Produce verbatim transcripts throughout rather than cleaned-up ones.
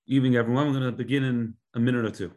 Evening, everyone. We're going to begin in a minute or two.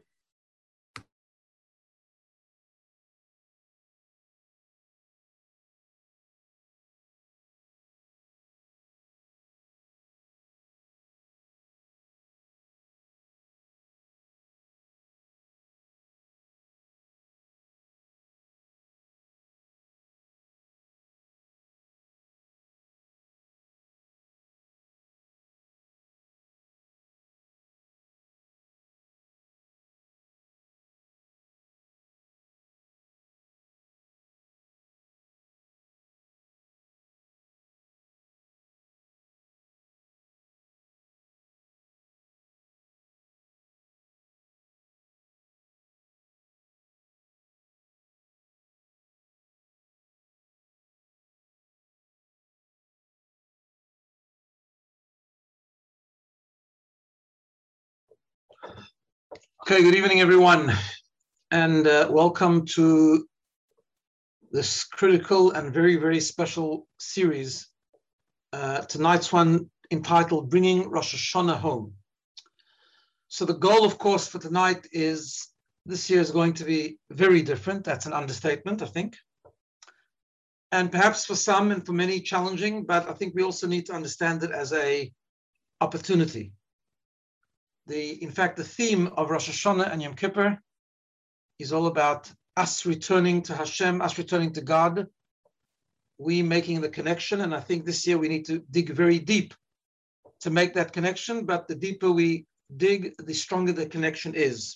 Okay, good evening, everyone, and uh, welcome to this critical and very, very special series. Uh, tonight's one entitled Bringing Rosh Hashanah Home. So the goal, of course, for tonight is this year is going to be very different. That's an understatement, I think. And perhaps for some and for many challenging, but I think we also need to understand it as a opportunity. The, in fact, the theme of Rosh Hashanah and Yom Kippur is all about us returning to Hashem, us returning to God, we making the connection. And I think this year we need to dig very deep to make that connection, but the deeper we dig, the stronger the connection is.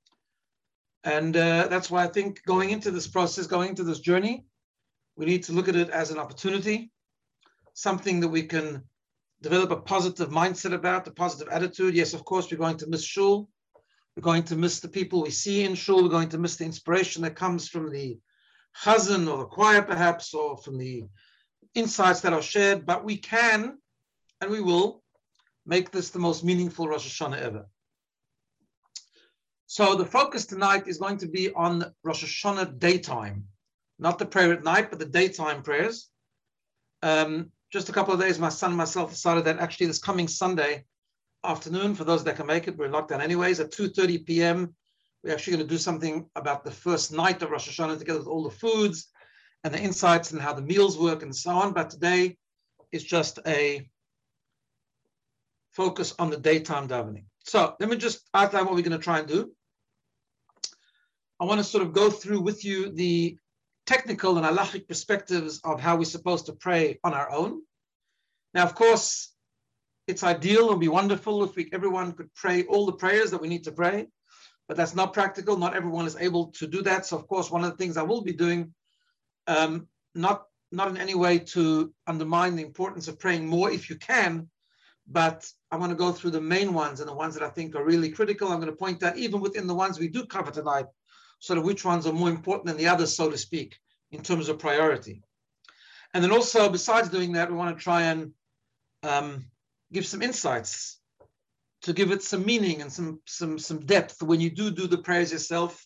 And uh, that's why I think going into this process, going into this journey, we need to look at it as an opportunity, something that we can develop a positive mindset about, a positive attitude. Yes, of course, we're going to miss shul. We're going to miss the people we see in shul. We're going to miss the inspiration that comes from the chazan or the choir, perhaps, or from the insights that are shared. But we can, and we will, make this the most meaningful Rosh Hashanah ever. So the focus tonight is going to be on Rosh Hashanah daytime, not the prayer at night, but the daytime prayers. Um, just a couple of days, my son and myself decided that actually this coming Sunday afternoon, for those that can make it, we're in lockdown anyways, at two thirty p.m. we're actually going to do something about the first night of Rosh Hashanah together with all the foods and the insights and how the meals work and so on. But today is just a focus on the daytime davening. So let me just outline what we're going to try and do. I want to sort of go through with you the technical and halachic perspectives of how we're supposed to pray on our own. Now, of course, it's ideal, it would be wonderful if we, everyone could pray all the prayers that we need to pray, but that's not practical. Not everyone is able to do that. So, of course, one of the things I will be doing, um, not, not in any way to undermine the importance of praying more if you can, but I want to go through the main ones and the ones that I think are really critical. I'm going to point out, even within the ones we do cover tonight, sort of which ones are more important than the others, so to speak, in terms of priority. And then also, besides doing that, we want to try and um, give some insights to give it some meaning and some some some depth. When you do do the prayers yourself,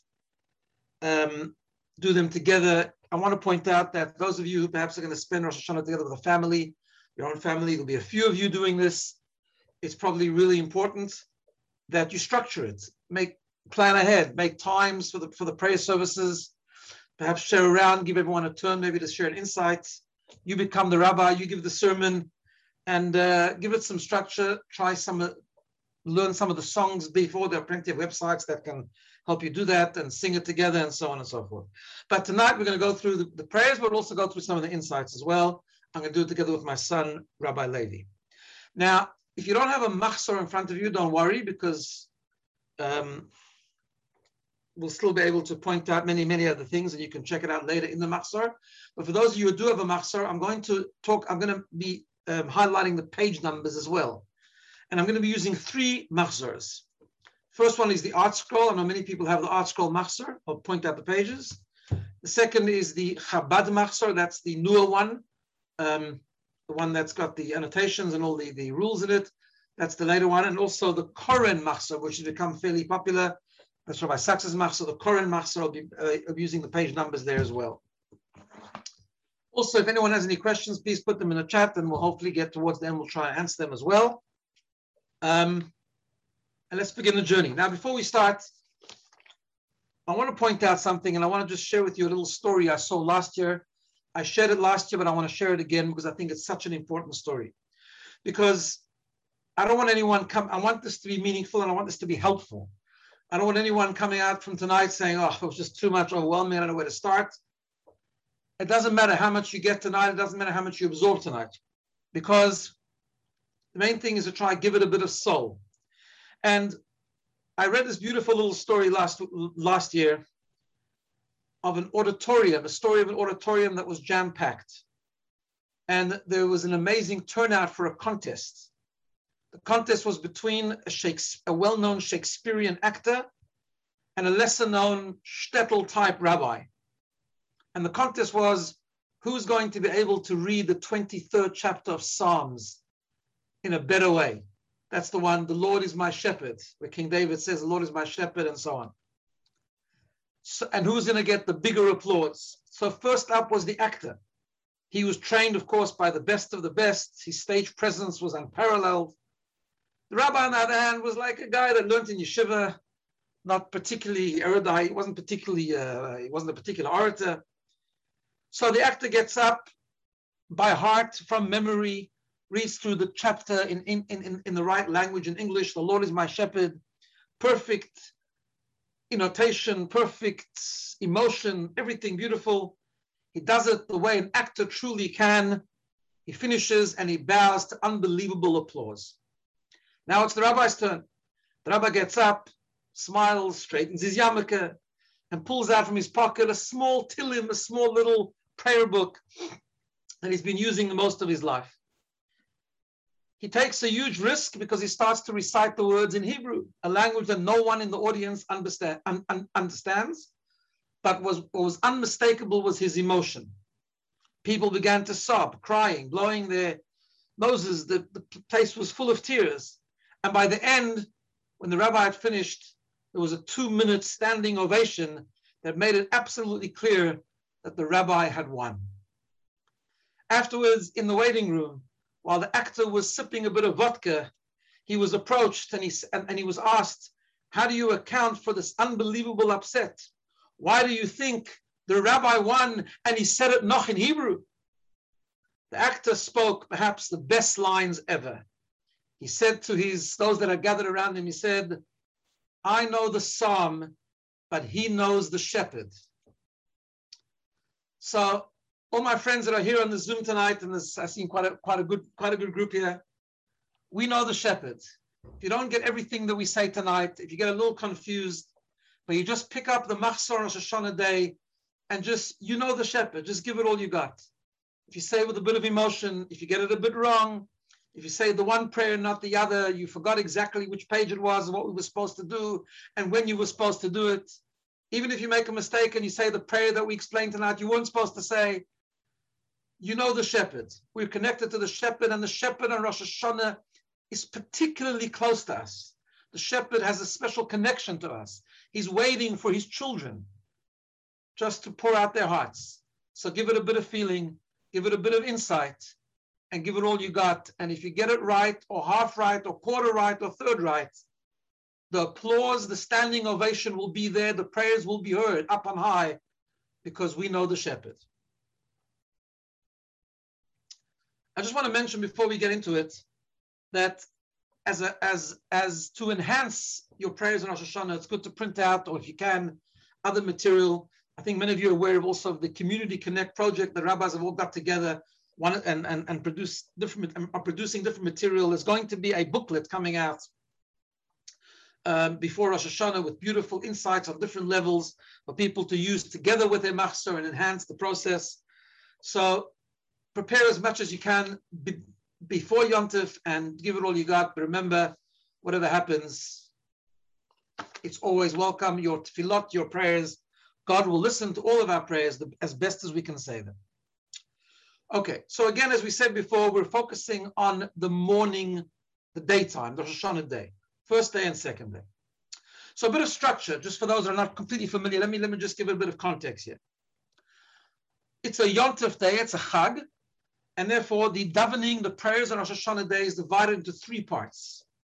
um, do them together. I want to point out that those of you who perhaps are going to spend Rosh Hashanah together with a family, your own family, there'll be a few of you doing this. It's probably really important that you structure it, make plan ahead, make times for the for the prayer services, perhaps share around, give everyone a turn, maybe to share an insight. You become the rabbi, you give the sermon, and uh, give it some structure. Try some, learn some of the songs before. There are plenty of websites that can help you do that and sing it together and so on and so forth. But tonight we're going to go through the, the prayers, but also go through some of the insights as well. I'm going to do it together with my son, Rabbi Levi. Now, if you don't have a machzor in front of you, don't worry, because um, we'll still be able to point out many, many other things, and you can check it out later in the machzor. But for those of you who do have a machzor, I'm going to talk, I'm going to be um, highlighting the page numbers as well. And I'm going to be using three machzors. First one is the Art Scroll. I know many people have the Art Scroll machzor. I'll point out the pages. The second is the Chabad machzor. That's the newer one, um, the one that's got the annotations and all the, the rules in it. That's the later one. And also the Koren machzor, which has become fairly popular. That's Rabbi Sachs's machzor. The Koren machzor, I'll be uh, using the page numbers there as well. Also, if anyone has any questions, please put them in the chat, and we'll hopefully get towards the end. We'll try and answer them as well. Um, and let's begin the journey. Now, before we start, I want to point out something, and I want to just share with you a little story I saw last year. I shared it last year, but I want to share it again because I think it's such an important story. Because I don't want anyone come, I want this to be meaningful and I want this to be helpful. I don't want anyone coming out from tonight saying, oh, it was just too much, overwhelming, I don't know where to start. It doesn't matter how much you get tonight, it doesn't matter how much you absorb tonight. Because the main thing is to try and give it a bit of soul. And I read this beautiful little story last, last year of an auditorium, a story of an auditorium that was jam-packed. And there was an amazing turnout for a contest. The contest was between a, Shakespeare, a well-known Shakespearean actor and a lesser-known shtetl-type rabbi. And the contest was, who's going to be able to read the twenty-third chapter of Psalms in a better way? That's the one, the Lord is my shepherd, where King David says, the Lord is my shepherd, and so on. So, and who's going to get the bigger applause? So first up was the actor. He was trained, of course, by the best of the best. His stage presence was unparalleled. The rabbi, on the other hand, was like a guy that learned in yeshiva, not particularly erudite. He wasn't particularly, uh, he wasn't a particular orator. So the actor gets up by heart, from memory, reads through the chapter in, in, in, in the right language in English. The Lord is my shepherd. Perfect intonation, perfect emotion, everything beautiful. He does it the way an actor truly can. He finishes and he bows to unbelievable applause. Now it's the rabbi's turn. The rabbi gets up, smiles, straightens his yarmulke, and pulls out from his pocket a small tilim, a small little prayer book that he's been using the most of his life. He takes a huge risk because he starts to recite the words in Hebrew, a language that no one in the audience understand, un, un, understands, but was, what was unmistakable was his emotion. People began to sob, crying, blowing their noses. The, the place was full of tears. And by the end, when the rabbi had finished, there was a two-minute standing ovation that made it absolutely clear that the rabbi had won. Afterwards, in the waiting room, while the actor was sipping a bit of vodka, he was approached and he, and, and he was asked, how do you account for this unbelievable upset? Why do you think the rabbi won? And he said it noch in Hebrew. The actor spoke perhaps the best lines ever. He said to his those that are gathered around him, he said, I know the psalm, but he knows the shepherd. So all my friends that are here on the Zoom tonight, and this, I've seen quite a, quite, a good, quite a good group here, we know the shepherd. If you don't get everything that we say tonight, if you get a little confused, but you just pick up the Machzor on Rosh Hashanah day and just, you know the shepherd, just give it all you got. If you say it with a bit of emotion, if you get it a bit wrong, if you say the one prayer, not the other, you forgot exactly which page it was and what we were supposed to do and when you were supposed to do it. Even if you make a mistake and you say the prayer that we explained tonight, you weren't supposed to say, you know the shepherd. We're connected to the shepherd, and the shepherd on Rosh Hashanah is particularly close to us. The shepherd has a special connection to us. He's waiting for his children just to pour out their hearts. So give it a bit of feeling, give it a bit of insight, and give it all you got. And if you get it right, or half right, or quarter right, or third right, the applause, the standing ovation will be there. The prayers will be heard up on high because we know the shepherd. I just want to mention before we get into it that as a, as as to enhance your prayers in Rosh Hashanah, it's good to print out, or if you can, other material. I think many of you are aware of also the Community Connect project. The rabbis have all got together one and and and produce different are producing different material. There's going to be a booklet coming out um, before Rosh Hashanah with beautiful insights on different levels for people to use together with their machzor and enhance the process. So prepare as much as you can be, before Yom Tov and give it all you got. But remember, whatever happens, it's always welcome. Your tefillot, your prayers, God will listen to all of our prayers as best as we can say them. Okay, so again, as we said before, we're focusing on the morning, the daytime, the Rosh Hashanah day, first day and second day. So a bit of structure, just for those that are not completely familiar, let me, let me just give a bit of context here. It's a Yom Tov day, it's a Chag, and therefore the davening, the prayers on Rosh Hashanah day is divided into three parts.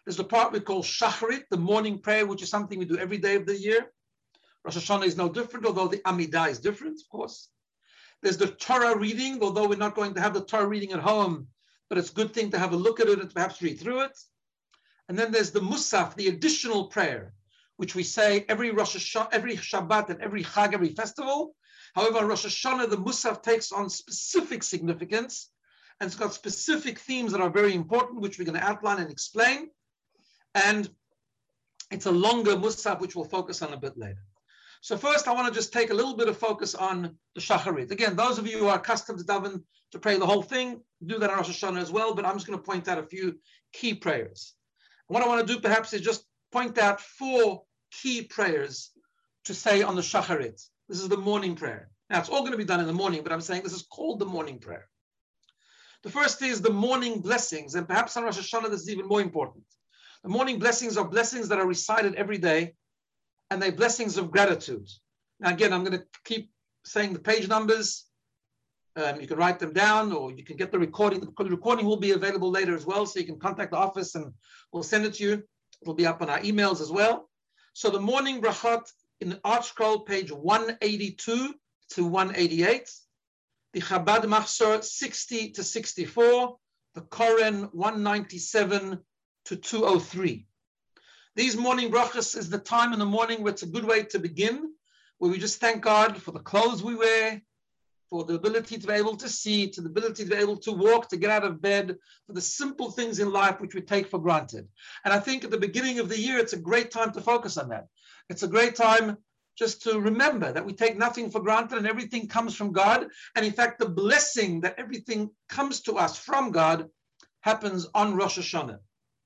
There's the part we call Shacharit, the morning prayer, which is something we do every day of the year. Rosh Hashanah is no different, although the Amidah is different, of course. There's the Torah reading, although we're not going to have the Torah reading at home, but it's a good thing to have a look at it and perhaps read through it. And then there's the Musaf, the additional prayer, which we say every Rosh Hashanah, every Shabbat and every Chag, every festival. However, Rosh Hashanah, the Musaf takes on specific significance, and it's got specific themes that are very important, which we're going to outline and explain. And it's a longer Musaf, which we'll focus on a bit later. So first, I want to just take a little bit of focus on the Shacharit. Again, those of you who are accustomed to daven to pray the whole thing, do that on Rosh Hashanah as well, but I'm just going to point out a few key prayers. What I want to do perhaps is just point out four key prayers to say on the Shacharit. This is the morning prayer. Now, it's all going to be done in the morning, but I'm saying this is called the morning prayer. The first is the morning blessings, and perhaps on Rosh Hashanah this is even more important. The morning blessings are blessings that are recited every day, and they're blessings of gratitude. Now, again, I'm going to keep saying the page numbers. Um, you can write them down, or you can get the recording. The recording will be available later as well, so you can contact the office and we'll send it to you. It'll be up on our emails as well. So the morning brachot in the Art Scroll, page one eighty-two to one eighty-eight, the Chabad Machzor sixty to sixty-four, the Koren one ninety-seven to two oh three. These morning brachas is the time in the morning where it's a good way to begin, where we just thank God for the clothes we wear, for the ability to be able to see, to the ability to be able to walk, to get out of bed, for the simple things in life which we take for granted. And I think at the beginning of the year, it's a great time to focus on that. It's a great time just to remember that we take nothing for granted and everything comes from God. And in fact, the blessing that everything comes to us from God happens on Rosh Hashanah.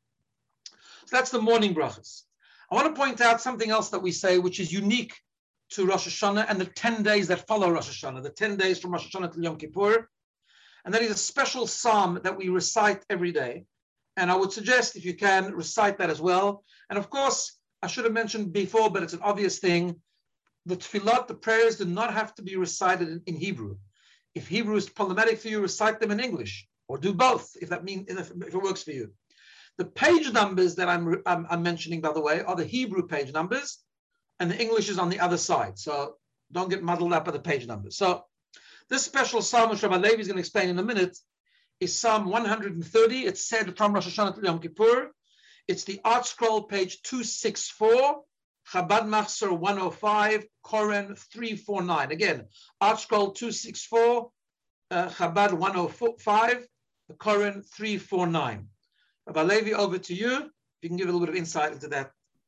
So that's the morning brachas. I want to point out something else that we say, which is unique to Rosh Hashanah and the ten days that follow Rosh Hashanah, the ten days from Rosh Hashanah to Yom Kippur. And that is a special psalm that we recite every day. And I would suggest, if you can, recite that as well. And of course, I should have mentioned before, but it's an obvious thing, the tefillot, the prayers, do not have to be recited in, in Hebrew. If Hebrew is problematic for you, recite them in English, or do both, if that means, if it works for you. The page numbers that I'm, I'm, I'm mentioning, by the way, are the Hebrew page numbers, and the English is on the other side. So don't get muddled up by the page numbers. So this special psalm, which Rabbi Levi is going to explain in a minute, is Psalm one hundred thirty. It's said from Rosh Hashanah to Yom Kippur. It's the Art Scroll, page two sixty-four, Chabad Machzor one oh five, Koren three forty-nine. Again, Art Scroll two sixty-four, uh, Chabad one oh five, the Koren three forty-nine. Rabbi Levi, over to you. If you can give a little bit of insight into that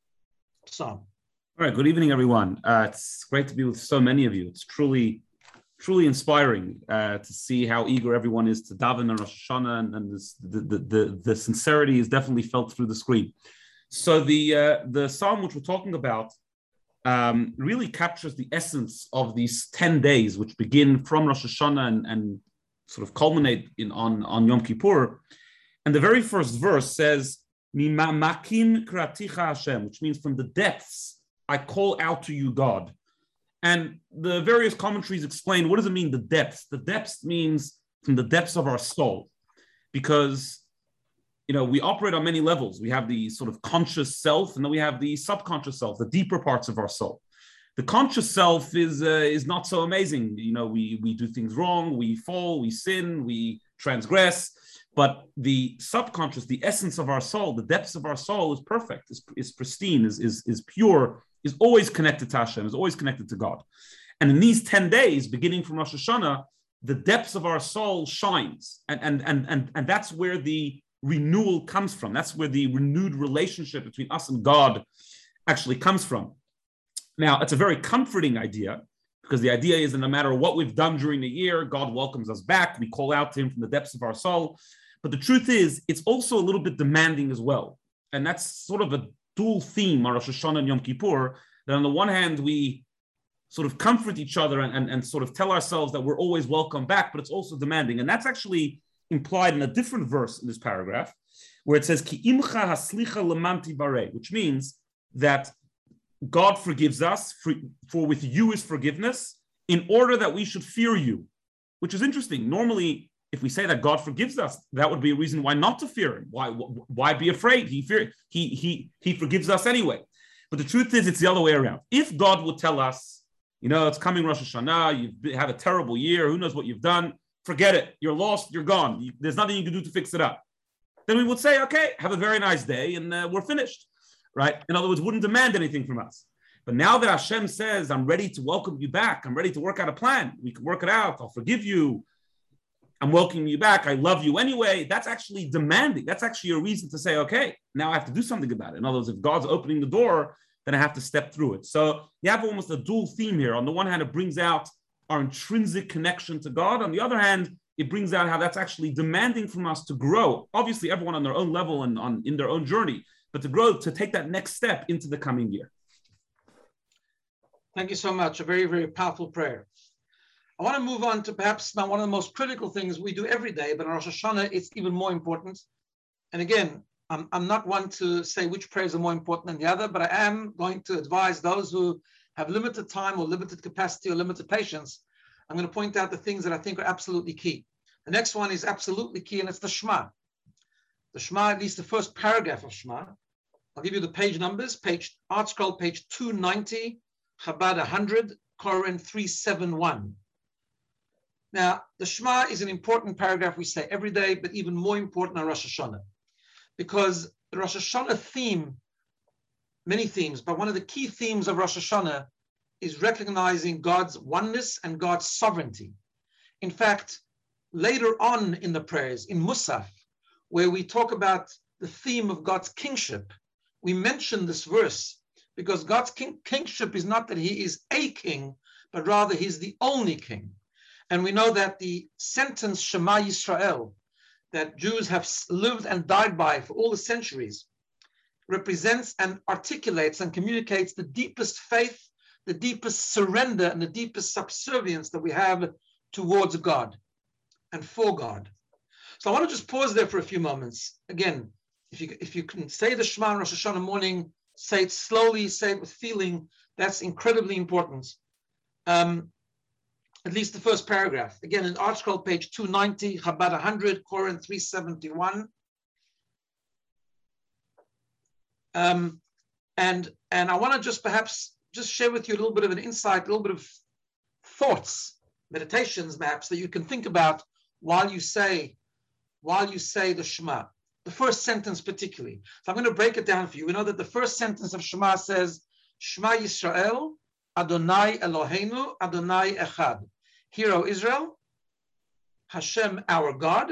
psalm. All right, good evening, everyone. Uh, it's great to be with so many of you. It's truly, truly inspiring uh, to see how eager everyone is to daven on Rosh Hashanah, and, and this, the, the, the, the sincerity is definitely felt through the screen. So the, uh, the psalm which we're talking about um, really captures the essence of these ten days, which begin from Rosh Hashanah and, and sort of culminate in, on, on Yom Kippur. And the very first verse says, "Mima'makim kraticha Hashem," which means from the depths I call out to you, God. And the various commentaries explain, what does it mean, the depths? The depths means from the depths of our soul, because, you know, we operate on many levels. We have the sort of conscious self, and then we have the subconscious self, the deeper parts of our soul. The conscious self is uh, is not so amazing. You know, we, we do things wrong, we fall, we sin, we transgress. But the subconscious, the essence of our soul, the depths of our soul is perfect, is, is pristine, is, is, is pure, is always connected to Hashem, is always connected to God. And in these ten days, beginning from Rosh Hashanah, the depths of our soul shines. And, and, and, and, and that's where the renewal comes from. That's where the renewed relationship between us and God actually comes from. Now, it's a very comforting idea, because the idea is that no matter what we've done during the year, God welcomes us back. We call out to him from the depths of our soul. But the truth is, it's also a little bit demanding as well. And that's sort of a dual theme on Rosh Hashanah and Yom Kippur, that on the one hand, we sort of comfort each other and, and, and sort of tell ourselves that we're always welcome back, but it's also demanding. And that's actually implied in a different verse in this paragraph, where it says, Ki imcha haslicha lemanti bare, which means that God forgives us, for, for with you is forgiveness, in order that we should fear you, which is interesting. Normally, If we say that God forgives us, that would be a reason why not to fear him. Why, why be afraid? He fear, he, he, he forgives us anyway. But the truth is, it's the other way around. If God would tell us, you know, it's coming Rosh Hashanah, you've had a terrible year, who knows what you've done, forget it, you're lost, you're gone, you, there's nothing you can do to fix it up. Then we would say, okay, have a very nice day, and uh, we're finished, right? In other words, wouldn't demand anything from us. But now that Hashem says, I'm ready to welcome you back, I'm ready to work out a plan, we can work it out, I'll forgive you, I'm welcoming you back, I love you anyway, that's actually demanding. That's actually a reason to say, okay, now I have to do something about it. In other words, if God's opening the door, then I have to step through it. So you have almost a dual theme here. On the one hand, it brings out our intrinsic connection to God. On the other hand, it brings out how that's actually demanding from us to grow. Obviously, everyone on their own level and on in their own journey, but to grow, to take that next step into the coming year. Thank you so much. A very, very powerful prayer. I want to move on to perhaps now one of the most critical things we do every day, but on Rosh Hashanah, it's even more important. And again, I'm, I'm not one to say which prayers are more important than the other, but I am going to advise those who have limited time or limited capacity or limited patience. I'm going to point out the things that I think are absolutely key. The next one is absolutely key, and it's the Shema. The Shema, at least the first paragraph of Shema. I'll give you the page numbers. Page Art Scroll, page two ninety, Chabad one hundred, Koren three seventy-one. Now, the Shema is an important paragraph we say every day, but even more important on Rosh Hashanah. Because the Rosh Hashanah theme, many themes, but one of the key themes of Rosh Hashanah is recognizing God's oneness and God's sovereignty. In fact, later on in the prayers, in Musaf, where we talk about the theme of God's kingship, we mention this verse because God's king, kingship is not that he is a king, but rather he's the only king. And we know that the sentence Shema Yisrael, that Jews have lived and died by for all the centuries, represents and articulates and communicates the deepest faith, the deepest surrender, and the deepest subservience that we have towards God and for God. So I want to just pause there for a few moments. Again, if you, if you can say the Shema on Rosh Hashanah morning, say it slowly, say it with feeling, that's incredibly important. Um, at least the first paragraph. Again, in Art Scroll, page two ninety, Chabad one hundred, Koren three seventy-one. Um, and, and I want to just perhaps just share with you a little bit of an insight, a little bit of thoughts, meditations perhaps, that you can think about while you say, while you say the Shema. The first sentence particularly. So I'm going to break it down for you. We know that the first sentence of Shema says, Shema Yisrael, Adonai Eloheinu, Adonai Echad. Hear, O Israel, Hashem, our God,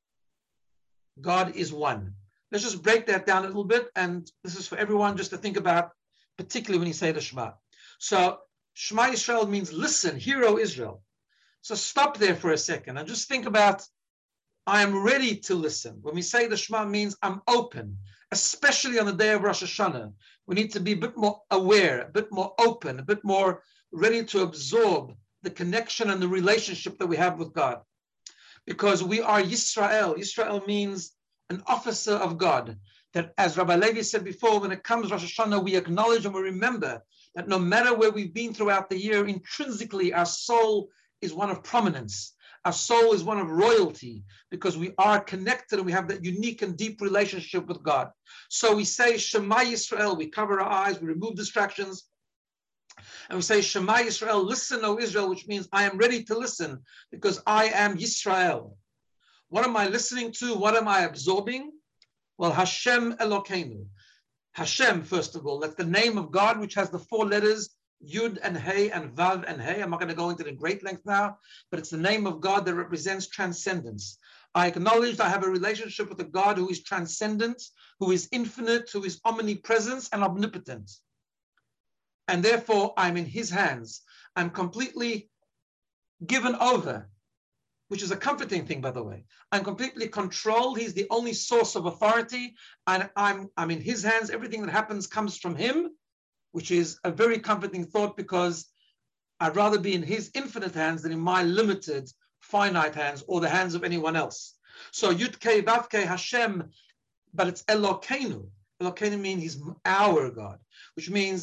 God is one. Let's just break that down a little bit, and this is for everyone just to think about, particularly when you say the Shema. So Shema Yisrael means listen, hear, O Israel. So stop there for a second and just think about, I am ready to listen. When we say the Shema, means I'm open, especially on the day of Rosh Hashanah. We need to be a bit more aware, a bit more open, a bit more ready to absorb the connection and the relationship that we have with God. Because we are Yisrael. Yisrael means an officer of God. That, as Rabbi Levi said before, when it comes Rosh Hashanah, we acknowledge and we remember that no matter where we've been throughout the year, intrinsically our soul is one of prominence. Our soul is one of royalty because we are connected and we have that unique and deep relationship with God. So we say Shema Yisrael, we cover our eyes, we remove distractions, and we say Shema Yisrael, listen, O Israel, which means I am ready to listen because I am Yisrael. What am I listening to? What am I absorbing? Well, Hashem Elokeinu. Hashem, first of all, that's the name of God, which has the four letters Yud and Hey and Vav and Hey. I'm not going to go into the great length now, but it's the name of God that represents transcendence. I acknowledge I have a relationship with a God who is transcendent, who is infinite, who is omnipresent and omnipotent. And therefore, I'm in his hands. I'm completely given over, which is a comforting thing, by the way. I'm completely controlled. He's the only source of authority. And I'm, I'm in his hands. Everything that happens comes from him, which is a very comforting thought because I'd rather be in his infinite hands than in my limited, finite hands or the hands of anyone else. So Yud Kei Vav Kei Hashem, but it's Elokeinu. Elokeinu means he's our God, which means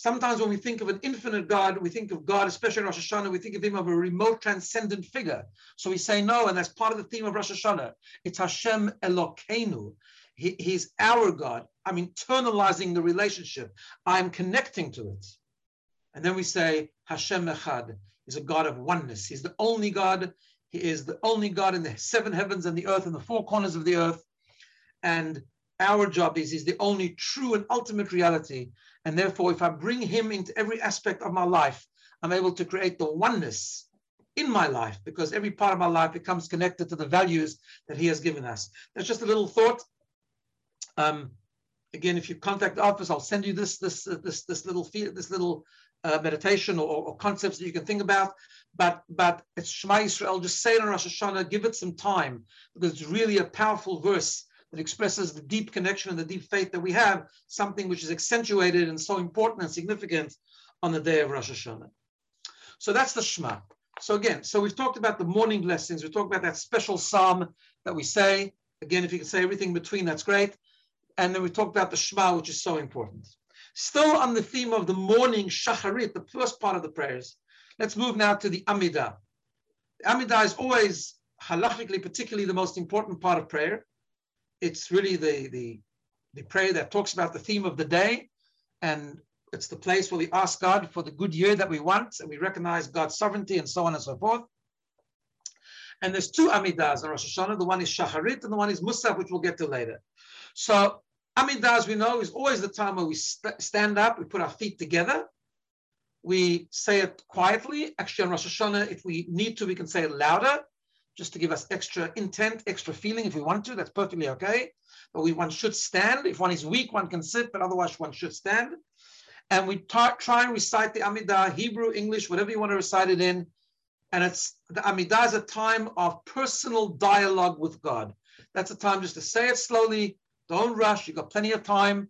Sometimes when we think of an infinite God, we think of God, especially in Rosh Hashanah, we think of him of a remote transcendent figure. So we say no, and that's part of the theme of Rosh Hashanah. It's Hashem Elokeinu. He, he's our God. I'm internalizing the relationship. I'm connecting to it. And then we say Hashem Echad is a God of oneness. He's the only God. He is the only God in the seven heavens and the earth and the four corners of the earth. And our job is he's the only true and ultimate reality. And therefore, if I bring him into every aspect of my life, I'm able to create the oneness in my life, because every part of my life becomes connected to the values that he has given us. That's just a little thought. Um, again, if you contact the office, I'll send you this this uh, this this little this little uh, meditation or, or concepts that you can think about. But but it's Shema Yisrael. Just say it on Rosh Hashanah. Give it some time, because it's really a powerful verse that expresses the deep connection and the deep faith that we have, something which is accentuated and so important and significant on the day of Rosh Hashanah. So that's the Shema. So again, so we've talked about the morning blessings. We've talked about that special psalm that we say. Again, if you can say everything between, that's great. And then we talked about the Shema, which is so important. Still on the theme of the morning Shacharit, the first part of the prayers, let's move now to the Amidah. The Amidah is always, halachically, particularly the most important part of prayer. It's really the, the, the prayer that talks about the theme of the day, and it's the place where we ask God for the good year that we want, and we recognize God's sovereignty and so on and so forth. And there's two Amidahs in Rosh Hashanah. The one is Shacharit and the one is Musaf, which we'll get to later. So Amidah, as we know, is always the time where we st stand up, we put our feet together, we say it quietly. Actually, on Rosh Hashanah, if we need to, we can say it louder, just to give us extra intent, extra feeling. If we want to, that's perfectly okay. But we, one should stand. If one is weak, one can sit, but otherwise one should stand. And we try and recite the Amidah, Hebrew, English, whatever you want to recite it in. And it's the Amidah is a time of personal dialogue with God. That's a time just to say it slowly. Don't rush. You've got plenty of time.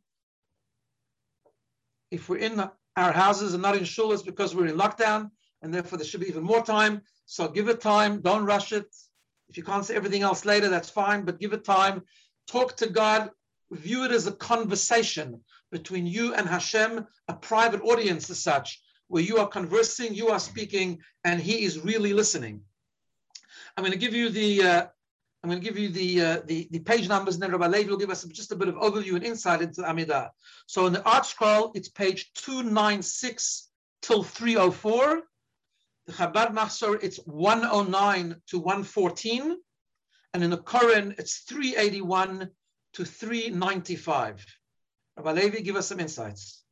If we're in our houses and not in shul, it's because we're in lockdown, and therefore there should be even more time. So give it time. Don't rush it. If you can't say everything else later, that's fine, but give it time. Talk to God. View it as a conversation between you and Hashem, a private audience as such, where you are conversing, you are speaking, and he is really listening. I'm going to give you the uh, I'm going to give you the, uh, the the page numbers, and then Rabbi Levi will give us just a bit of overview and insight into Amidah. So in the Art Scroll, it's page two ninety-six till three oh four. The Chabad Machzor, it's one oh nine to one fourteen, and in the Koren, it's three eighty-one to three ninety-five. Rabbi Levi, give us some insights.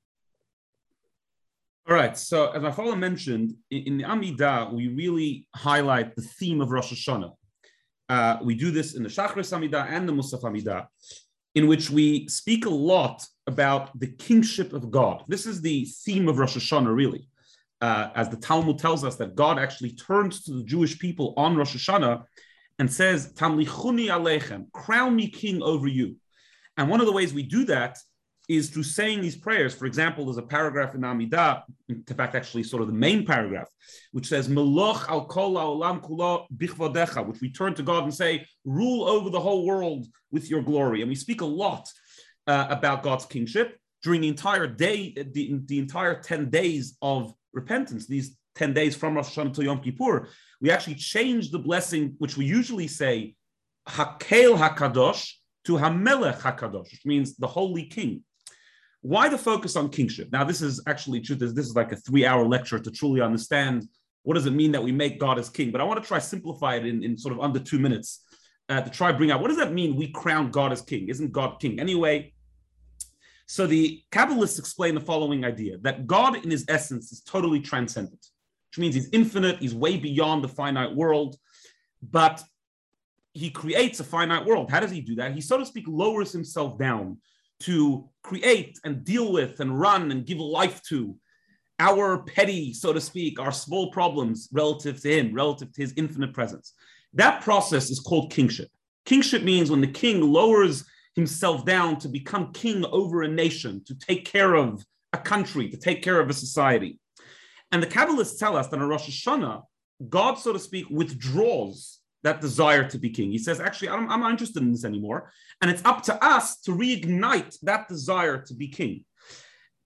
All right. So as my father mentioned, in, in the Amidah, we really highlight the theme of Rosh Hashanah. Uh, we do this in the Shachris Amidah and the Musaf Amidah, in which we speak a lot about the kingship of God. This is the theme of Rosh Hashanah, really. Uh, as the Talmud tells us that God actually turns to the Jewish people on Rosh Hashanah and says, Tamlichuni aleichem, crown me king over you. And one of the ways we do that is through saying these prayers. For example, there's a paragraph in Amidah, in fact, actually sort of the main paragraph, which says, Meloch al kol ha'olam kulo bichvodecha, which we turn to God and say, rule over the whole world with your glory. And we speak a lot uh, about God's kingship during the entire day, the, the entire ten days of repentance, these ten days from Rosh Hashanah to Yom Kippur. We actually change the blessing, which we usually say, Hakel HaKadosh, to Hamelech HaKadosh, which means the Holy King. Why the focus on kingship? Now, this is actually, truth is, this is like a three-hour lecture to truly understand what does it mean that we make God as king. But I want to try simplify it in, in sort of under two minutes uh, to try bring out, what does that mean we crown God as king? Isn't God king? Anyway, so the Kabbalists explain the following idea, that God in his essence is totally transcendent, which means he's infinite, he's way beyond the finite world, but he creates a finite world. How does he do that? He, so to speak, lowers himself down to create and deal with and run and give life to our petty, so to speak, our small problems relative to him, relative to his infinite presence. That process is called kingship. Kingship means when the king lowers himself down to become king over a nation, to take care of a country, to take care of a society. And the Kabbalists tell us that on Rosh Hashanah, God, so to speak, withdraws that desire to be king. He says, actually, I'm, I'm not interested in this anymore. And it's up to us to reignite that desire to be king.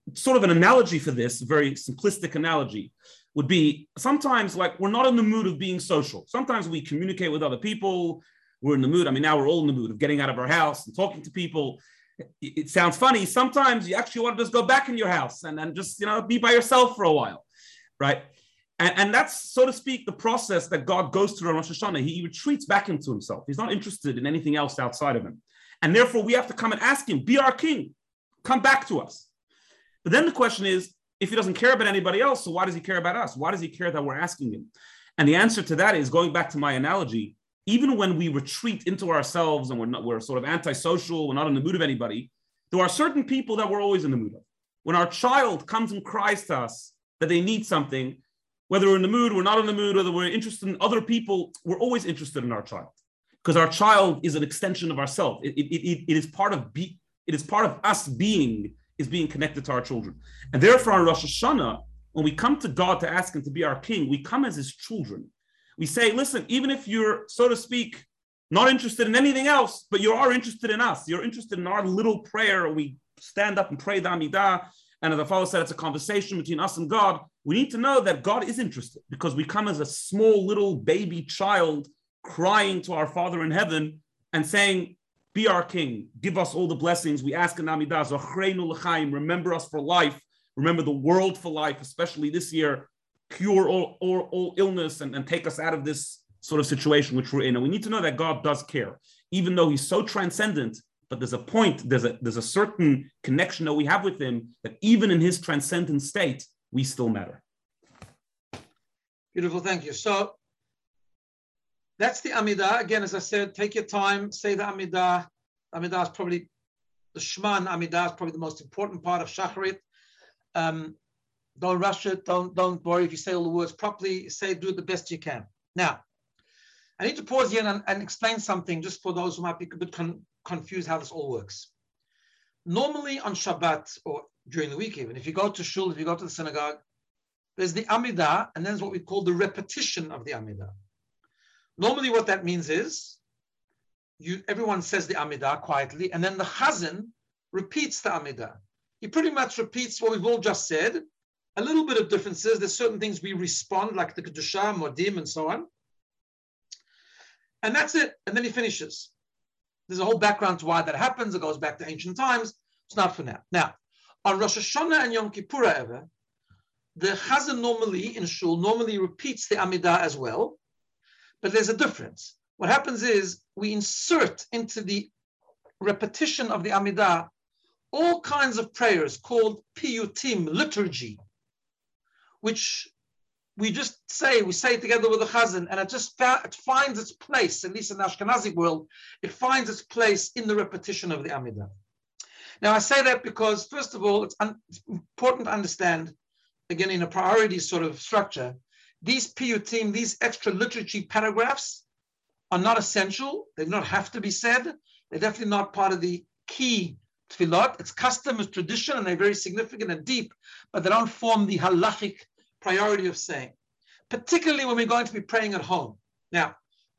sort of an analogy for this, a very simplistic analogy, would be sometimes like we're not in the mood of being social. Sometimes we communicate with other people. We're in the mood. I mean, now we're all in the mood of getting out of our house and talking to people. It, it sounds funny. Sometimes you actually want to just go back in your house and, and just, you know, be by yourself for a while, right? And, and that's, so to speak, the process that God goes through on Rosh Hashanah. He retreats back into himself. He's not interested in anything else outside of him. And therefore, we have to come and ask him, be our king. Come back to us. But then the question is, if he doesn't care about anybody else, so why does he care about us? Why does he care that we're asking him? And the answer to that is, going back to my analogy, even when we retreat into ourselves and we're not, we're sort of antisocial, we're not in the mood of anybody, there are certain people that we're always in the mood of. When our child comes and cries to us that they need something, whether we're in the mood, we're not in the mood, whether we're interested in other people, we're always interested in our child, because our child is an extension of ourselves. It, it, it, it is part of be, it is part of us being, is being connected to our children. And therefore, on Rosh Hashanah, when we come to God to ask him to be our king, we come as his children. We say, listen, even if you're, so to speak, not interested in anything else, but you are interested in us, you're interested in our little prayer, we stand up and pray the Amidah, and as the Father said, it's a conversation between us and God. We need to know that God is interested, because we come as a small little baby child crying to our Father in heaven and saying, be our king, give us all the blessings. We ask in Amidah, Zochreinu l'chaim, remember us for life, remember the world for life, especially this year, cure all, all, all illness and, and take us out of this sort of situation which we're in. And we need to know that God does care, even though he's so transcendent, but there's a point, there's a, there's a certain connection that we have with him, that even in his transcendent state, we still matter. Beautiful, thank you. So that's the Amidah. Again, as I said, take your time, say the Amidah. Amidah is probably, the Shema and Amidah is probably the most important part of Shacharit. Um, don't rush it, don't, don't worry if you say all the words properly, say, do it the best you can. Now, I need to pause here and, and explain something just for those who might be a bit con confused how this all works. Normally on Shabbat, or during the week even, if you go to shul, if you go to the synagogue, there's the Amidah, and then there's what we call the repetition of the Amidah. Normally what that means is, you everyone says the Amidah quietly, and then the Chazan repeats the Amidah. He pretty much repeats what we've all just said. A little bit of differences. There's certain things we respond, like the Kedusha, Modim, and so on. And that's it. And then he finishes. There's a whole background to why that happens. It goes back to ancient times. It's not for now. Now, on Rosh Hashanah and Yom Kippur, however, the Chazan normally, in shul, normally repeats the Amidah as well. But there's a difference. What happens is we insert into the repetition of the Amidah all kinds of prayers called piyutim, liturgy, which we just say, we say it together with the Chazan, and it just it finds its place, at least in the Ashkenazic world, it finds its place in the repetition of the Amidah. Now, I say that because, first of all, it's, it's important to understand, again, in a priority sort of structure, these piyutim, these extra liturgy paragraphs are not essential. They do not have to be said. They're definitely not part of the key tefillot. It's custom, it's tradition, and they're very significant and deep, but they don't form the halachic priority of saying, particularly when we're going to be praying at home. Now,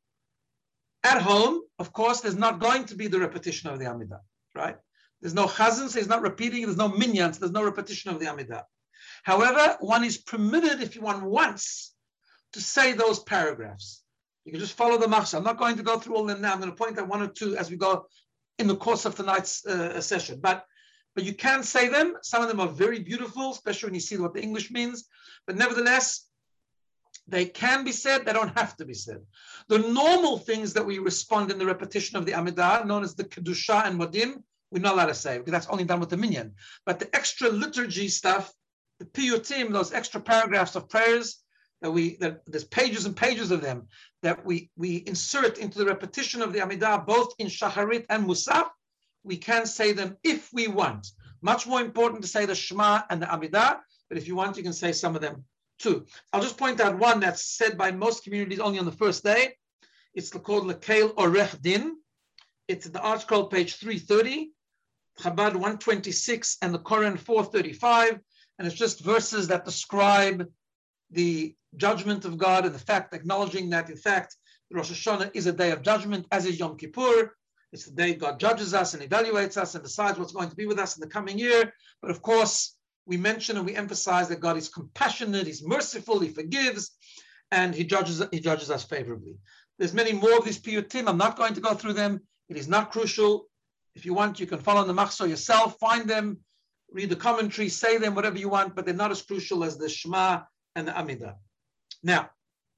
at home, of course, there's not going to be the repetition of the Amidah, right? There's no chazan, so he's not repeating, there's no minyan, so there's no repetition of the Amidah. However, one is permitted, if one wants, to say those paragraphs. You can just follow the machzor. I'm not going to go through all of them now. I'm going to point out one or two as we go in the course of tonight's uh, session. But But you can say them. Some of them are very beautiful, especially when you see what the English means. But nevertheless, they can be said. They don't have to be said. The normal things that we respond in the repetition of the Amidah, known as the Kedusha and Modim, we're not allowed to say, because that's only done with the minyan. But the extra liturgy stuff, the piyutim, those extra paragraphs of prayers, that we that there's pages and pages of them, that we, we insert into the repetition of the Amidah, both in Shacharit and Musaf, we can say them if we want. Much more important to say the Shema and the Amidah, but if you want, you can say some of them too. I'll just point out one that's said by most communities only on the first day. It's called Lekeil Orech Din. It's the ArtScroll page three thirty, Chabad one twenty-six, and the Koran four thirty-five. And it's just verses that describe the judgment of God and the fact, acknowledging that, in fact, Rosh Hashanah is a day of judgment, as is Yom Kippur. It's the day God judges us and evaluates us and decides what's going to be with us in the coming year. But of course, we mention and we emphasize that God is compassionate, He's merciful, He forgives, and He judges, He judges us favorably. There's many more of these piyutim. I'm not going to go through them. It is not crucial. If you want, you can follow the machzor yourself, find them, read the commentary, say them, whatever you want, but they're not as crucial as the Shema and the Amidah. Now,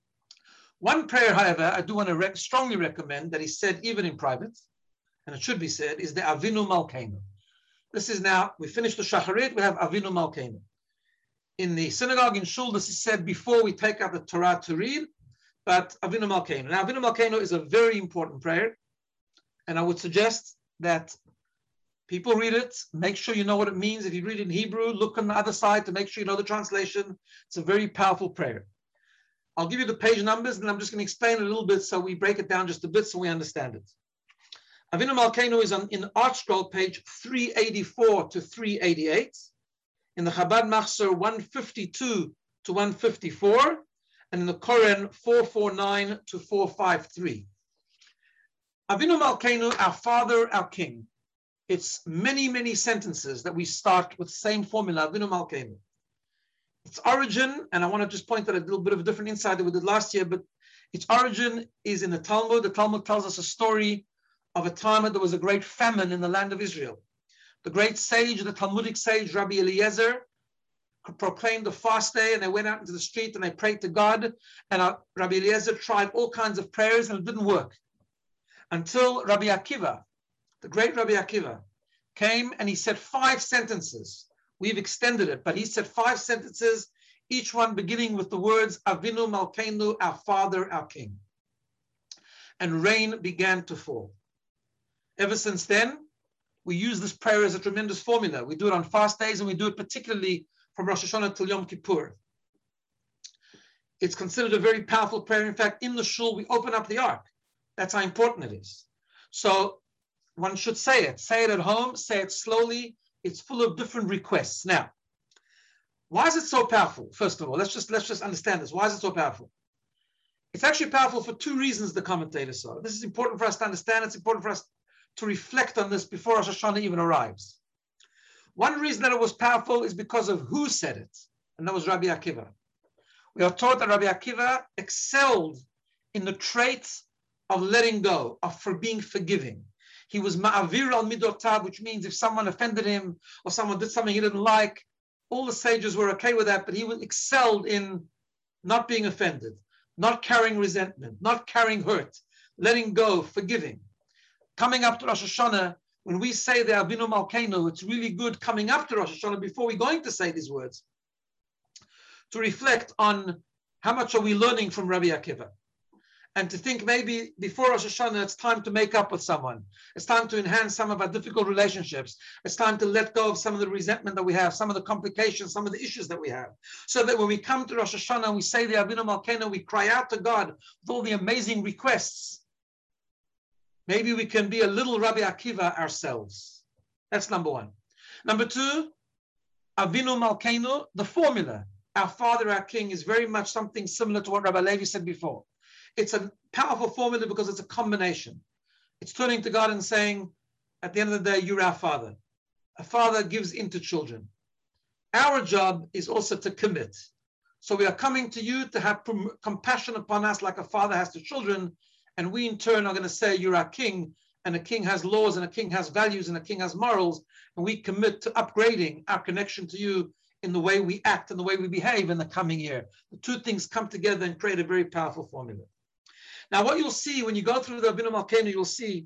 one prayer, however, I do want to rec strongly recommend that is said even in private, and it should be said, is the Avinu Malkeinu. This is now, we finished the Shacharit, we have Avinu Malkeinu. In the synagogue in Shul, this is said before we take out the Torah to read, but Avinu Malkeinu. Now, Avinu Malkeinu is a very important prayer, and I would suggest that people read it, make sure you know what it means. If you read it in Hebrew, look on the other side to make sure you know the translation. It's a very powerful prayer. I'll give you the page numbers, and I'm just going to explain it a little bit so we break it down just a bit so we understand it. Avinu Malkeinu is on, in ArtScroll page three eighty-four to three eighty-eight, in the Chabad Machzor one fifty-two to one fifty-four, and in the Koren four forty-nine to four fifty-three. Avinu Malkeinu, our Father, our King. It's many, many sentences that we start with the same formula, Avinu Malkeinu. Its origin, and I want to just point out a little bit of a different insight that we did last year, but its origin is in the Talmud. The Talmud tells us a story of a time when there was a great famine in the land of Israel. The great sage, the Talmudic sage, Rabbi Eliezer, proclaimed a fast day, and they went out into the street and they prayed to God, and uh, Rabbi Eliezer tried all kinds of prayers and it didn't work. Until Rabbi Akiva, the great Rabbi Akiva, came and he said five sentences. We've extended it, but he said five sentences, each one beginning with the words, Avinu Malkeinu, our Father, our King. And rain began to fall. Ever since then, we use this prayer as a tremendous formula. We do it on fast days, and we do it particularly from Rosh Hashanah till Yom Kippur. It's considered a very powerful prayer. In fact, in the shul, we open up the ark. That's how important it is. So one should say it. Say it at home. Say it slowly. It's full of different requests. Now, why is it so powerful? First of all, let's just let's just understand this. Why is it so powerful? It's actually powerful for two reasons, the commentators say. This is important for us to understand. It's important for us to reflect on this before Rosh Hashanah even arrives. One reason that it was powerful is because of who said it, and that was Rabbi Akiva. We are taught that Rabbi Akiva excelled in the traits of letting go, of for being forgiving. He was ma'avir al midotav, which means if someone offended him or someone did something he didn't like, all the sages were okay with that, but he was excelled in not being offended, not carrying resentment, not carrying hurt, letting go, forgiving. Coming up to Rosh Hashanah, when we say the Avinu Malkeinu, it's really good coming up to Rosh Hashanah before we're going to say these words, to reflect on how much are we learning from Rabbi Akiva. And to think maybe before Rosh Hashanah, it's time to make up with someone. It's time to enhance some of our difficult relationships. It's time to let go of some of the resentment that we have, some of the complications, some of the issues that we have. So that when we come to Rosh Hashanah and we say the Avinu Malkeinu, we cry out to God with all the amazing requests. Maybe we can be a little Rabbi Akiva ourselves. That's number one. Number two, Avinu Malkeinu, the formula, our Father, our King, is very much something similar to what Rabbi Levi said before. It's a powerful formula because it's a combination. It's turning to God and saying, at the end of the day, you're our Father. A father gives into children. Our job is also to commit. So we are coming to you to have compassion upon us like a father has to children. And we in turn are going to say, you're our King. And a king has laws, and a king has values, and a king has morals. And we commit to upgrading our connection to you in the way we act and the way we behave in the coming year. The two things come together and create a very powerful formula. Now, what you'll see when you go through the Avinu Malkeinu, you'll see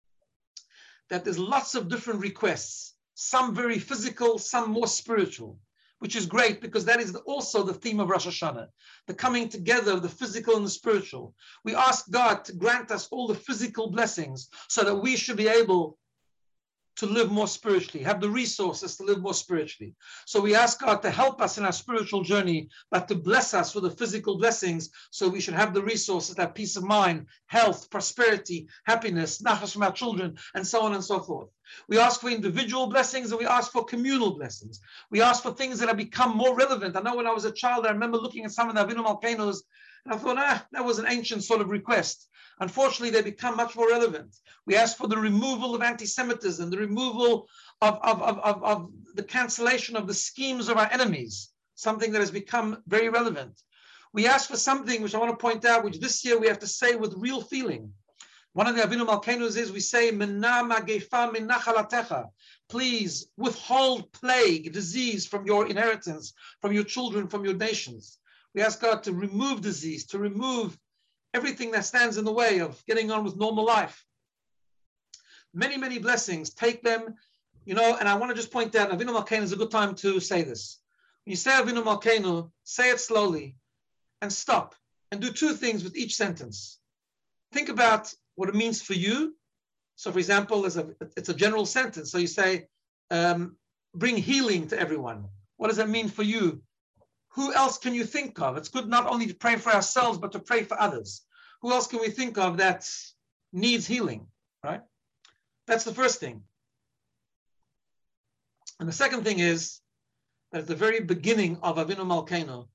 that there's lots of different requests, some very physical, some more spiritual, which is great because that is also the theme of Rosh Hashanah, the coming together of the physical and the spiritual. We ask God to grant us all the physical blessings so that we should be able to live more spiritually, have the resources to live more spiritually. So we ask God to help us in our spiritual journey, but to bless us with the physical blessings so we should have the resources, that peace of mind, health, prosperity, happiness, nachas from our children, and so on and so forth. We ask for individual blessings and we ask for communal blessings. We ask for things that have become more relevant. I know when I was a child, I remember looking at some of the Avinu Malkeinus, And I thought, ah, that was an ancient sort of request. Unfortunately, they become much more relevant. We ask for the removal of anti-Semitism, the removal of, of, of, of, of the cancellation of the schemes of our enemies, something that has become very relevant. We ask for something which I want to point out, which this year we have to say with real feeling. One of the Avinu Malkeinus is we say, Mena magefa min nachalatecha. Please withhold plague, disease from your inheritance, from your children, from your nations. We ask God to remove disease, to remove everything that stands in the way of getting on with normal life. Many, many blessings. Take them, you know, and I want to just point out, Avinu Malkeinu is a good time to say this. When you say Avinu Malkeinu, say it slowly and stop and do two things with each sentence. Think about what it means for you. So, for example, as a, it's a general sentence. So you say, um, bring healing to everyone. What does that mean for you? Who else can you think of? It's good not only to pray for ourselves, but to pray for others. Who else can we think of that needs healing, right? That's the first thing. And the second thing is that at the very beginning of Avinu Malkeinu,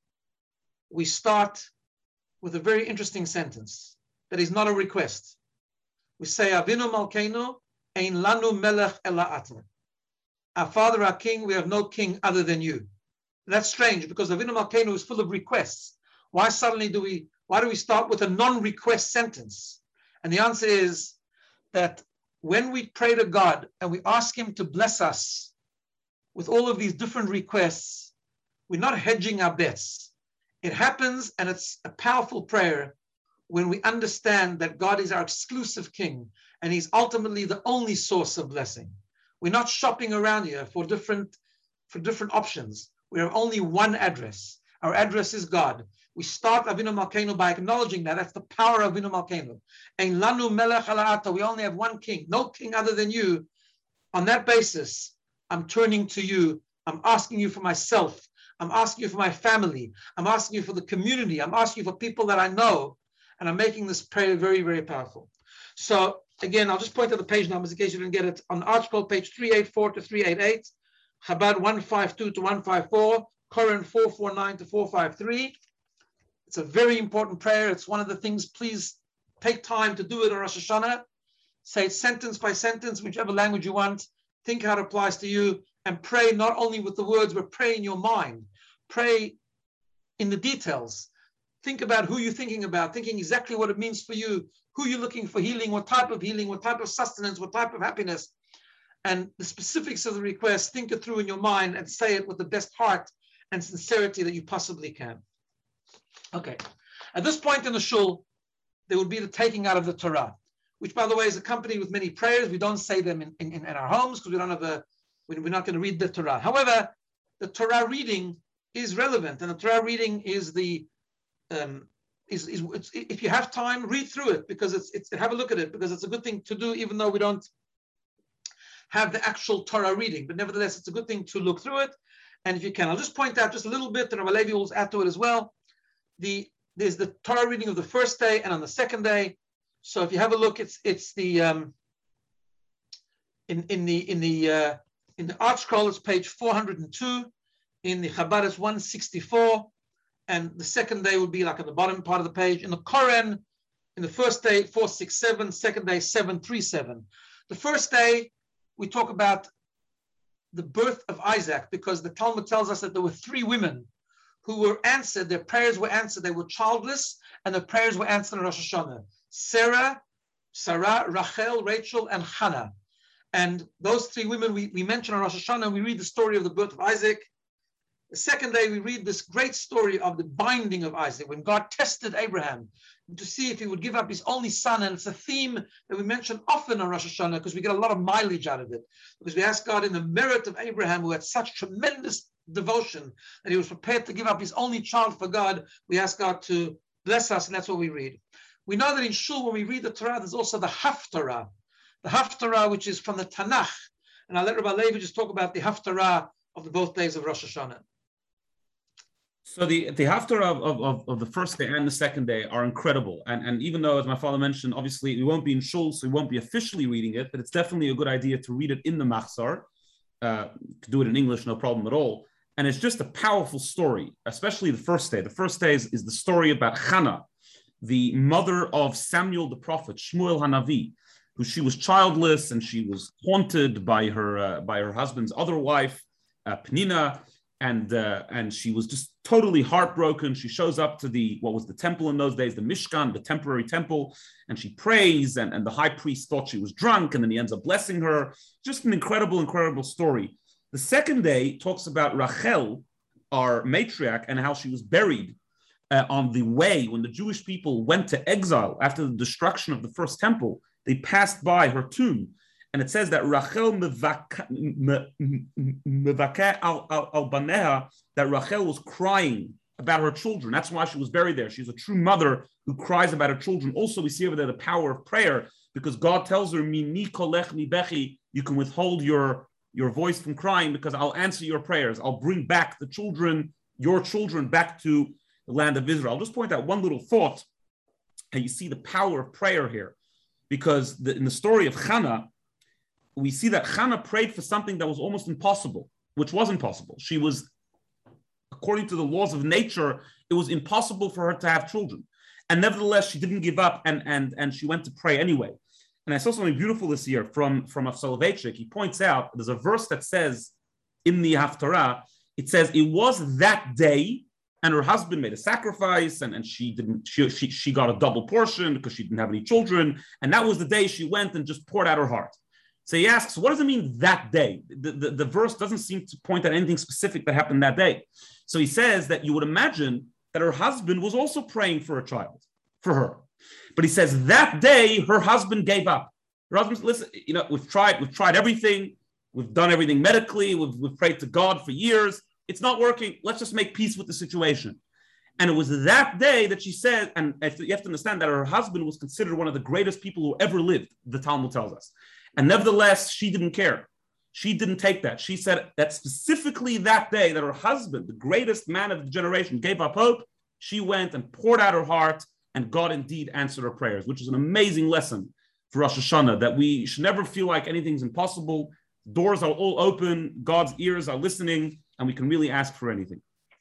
we start with a very interesting sentence that is not a request. We say, Avinu Malkeinu, ein lanu melech ela ata. Our Father, our King, we have no king other than you. That's strange because Avinu Malkeinu is full of requests. Why suddenly do we, why do we start with a non-request sentence? And the answer is that when we pray to God and we ask him to bless us with all of these different requests, we're not hedging our bets. It happens, and it's a powerful prayer when we understand that God is our exclusive King and he's ultimately the only source of blessing. We're not shopping around here for different, for different options. We have only one address. Our address is God. We start Avinu Malkeinu by acknowledging that. That's the power of Avinu Malkeinu. Ein lanu melech ela ata. We only have one king, no king other than you. On that basis, I'm turning to you. I'm asking you for myself. I'm asking you for my family. I'm asking you for the community. I'm asking you for people that I know. And I'm making this prayer very, very powerful. So again, I'll just point out the page numbers in case you didn't get it. On Archcode, page three eighty-four to three eighty-eight, Chabad one fifty-two to one fifty-four, Koran four forty-nine to four fifty-three. It's a very important prayer. It's one of the things, please take time to do it on Rosh Hashanah. Say it sentence by sentence, whichever language you want. Think how it applies to you and pray not only with the words, but pray in your mind. Pray in the details. Think about who you're thinking about, thinking exactly what it means for you, who you're looking for healing, what type of healing, what type of sustenance, what type of happiness. And the specifics of the request, think it through in your mind and say it with the best heart and sincerity that you possibly can. Okay. At this point in the shul, there would be the taking out of the Torah, which, by the way, is accompanied with many prayers. We don't say them in, in, in our homes because we don't have a, we're not going to read the Torah. However, the Torah reading is relevant, and the Torah reading is the, um, is, is it's, if you have time, read through it because it's, it's, have a look at it because it's a good thing to do, even though we don't have the actual Torah reading. But nevertheless, it's a good thing to look through it. And if you can, I'll just point out just a little bit, and Rabbi Levi will add to it as well. The, there's the Torah reading of the first day and on the second day. So if you have a look, it's it's the um, in in the in the uh, in the Art Scroll it's page four hundred two. In the Chabad it's one sixty-four, and the second day would be like at the bottom part of the page. In the Koran, in the first day four sixty-seven, second day seven thirty-seven. The first day we talk about the birth of Isaac because the Talmud tells us that there were three women who were answered. Their prayers were answered. They were childless, and their prayers were answered in Rosh Hashanah. Sarah, Sarah, Rachel, Rachel, and Hannah. And those three women we, we mention on Rosh Hashanah, we read the story of the birth of Isaac. The second day, we read this great story of the binding of Isaac, when God tested Abraham to see if he would give up his only son. And it's a theme that we mention often on Rosh Hashanah because we get a lot of mileage out of it. Because we ask God in the merit of Abraham, who had such tremendous devotion that he was prepared to give up his only child for God, we ask God to bless us, and that's what we read. We know that in Shul, when we read the Torah, there's also the Haftarah. The Haftarah, which is from the Tanakh. And I'll let Rabbi Levi just talk about the Haftarah of the both days of Rosh Hashanah. So the, the Haftarah of, of, of the first day and the second day are incredible. And, and even though, as my father mentioned, obviously we won't be in Shul, so we won't be officially reading it, but it's definitely a good idea to read it in the Machzor. Uh, to do it in English, no problem at all. And it's just a powerful story, especially the first day. The first day is, is the story about Hannah, the mother of Samuel the prophet, Shmuel Hanavi, who she was childless and she was haunted by her uh, by her husband's other wife, uh, Penina, and uh, and she was just totally heartbroken. She shows up to the what was the temple in those days, the Mishkan, the temporary temple, and she prays, and, and the high priest thought she was drunk, and then he ends up blessing her. Just an incredible, incredible story. The second day talks about Rachel, our matriarch, and how she was buried uh, on the way when the Jewish people went to exile after the destruction of the first temple. They passed by her tomb, and it says that Rachel mevaka al baneha, that Rachel was crying about her children. That's why she was buried there. She's a true mother who cries about her children. Also, we see over there the power of prayer, because God tells her, "Mini kolech mi bechi," you can withhold your your voice from crying because I'll answer your prayers. I'll bring back the children, your children, back to the land of Israel. I'll just point out one little thought, and you see the power of prayer here. Because the, in the story of Hannah, we see that Hannah prayed for something that was almost impossible, which was impossible. She was, according to the laws of nature, it was impossible for her to have children. And nevertheless, she didn't give up, and, and, and she went to pray anyway. And I saw something beautiful this year from, from Rav Soloveitchik. He points out, there's a verse that says, in the Haftarah, it says, it was that day, and her husband made a sacrifice, and, and she didn't. She, she she got a double portion because she didn't have any children, and that was the day she went and just poured out her heart. So he asks, what does it mean that day? The, the, the verse doesn't seem to point at anything specific that happened that day. So he says that you would imagine that her husband was also praying for a child, for her. But he says that day her husband gave up. Her husband, listen, you know, we've tried, we've tried everything, we've done everything medically, we've, we've prayed to God for years. It's not working. Let's just make peace with the situation. And it was that day that she said, and you have to understand that her husband was considered one of the greatest people who ever lived, the Talmud tells us. And nevertheless, she didn't care. She didn't take that. She said that specifically that day that her husband, the greatest man of the generation, gave up hope. She went and poured out her heart, and God indeed answered her prayers, which is an amazing lesson for Rosh Hashanah, that we should never feel like anything's impossible. Doors are all open. God's ears are listening, and we can really ask for anything.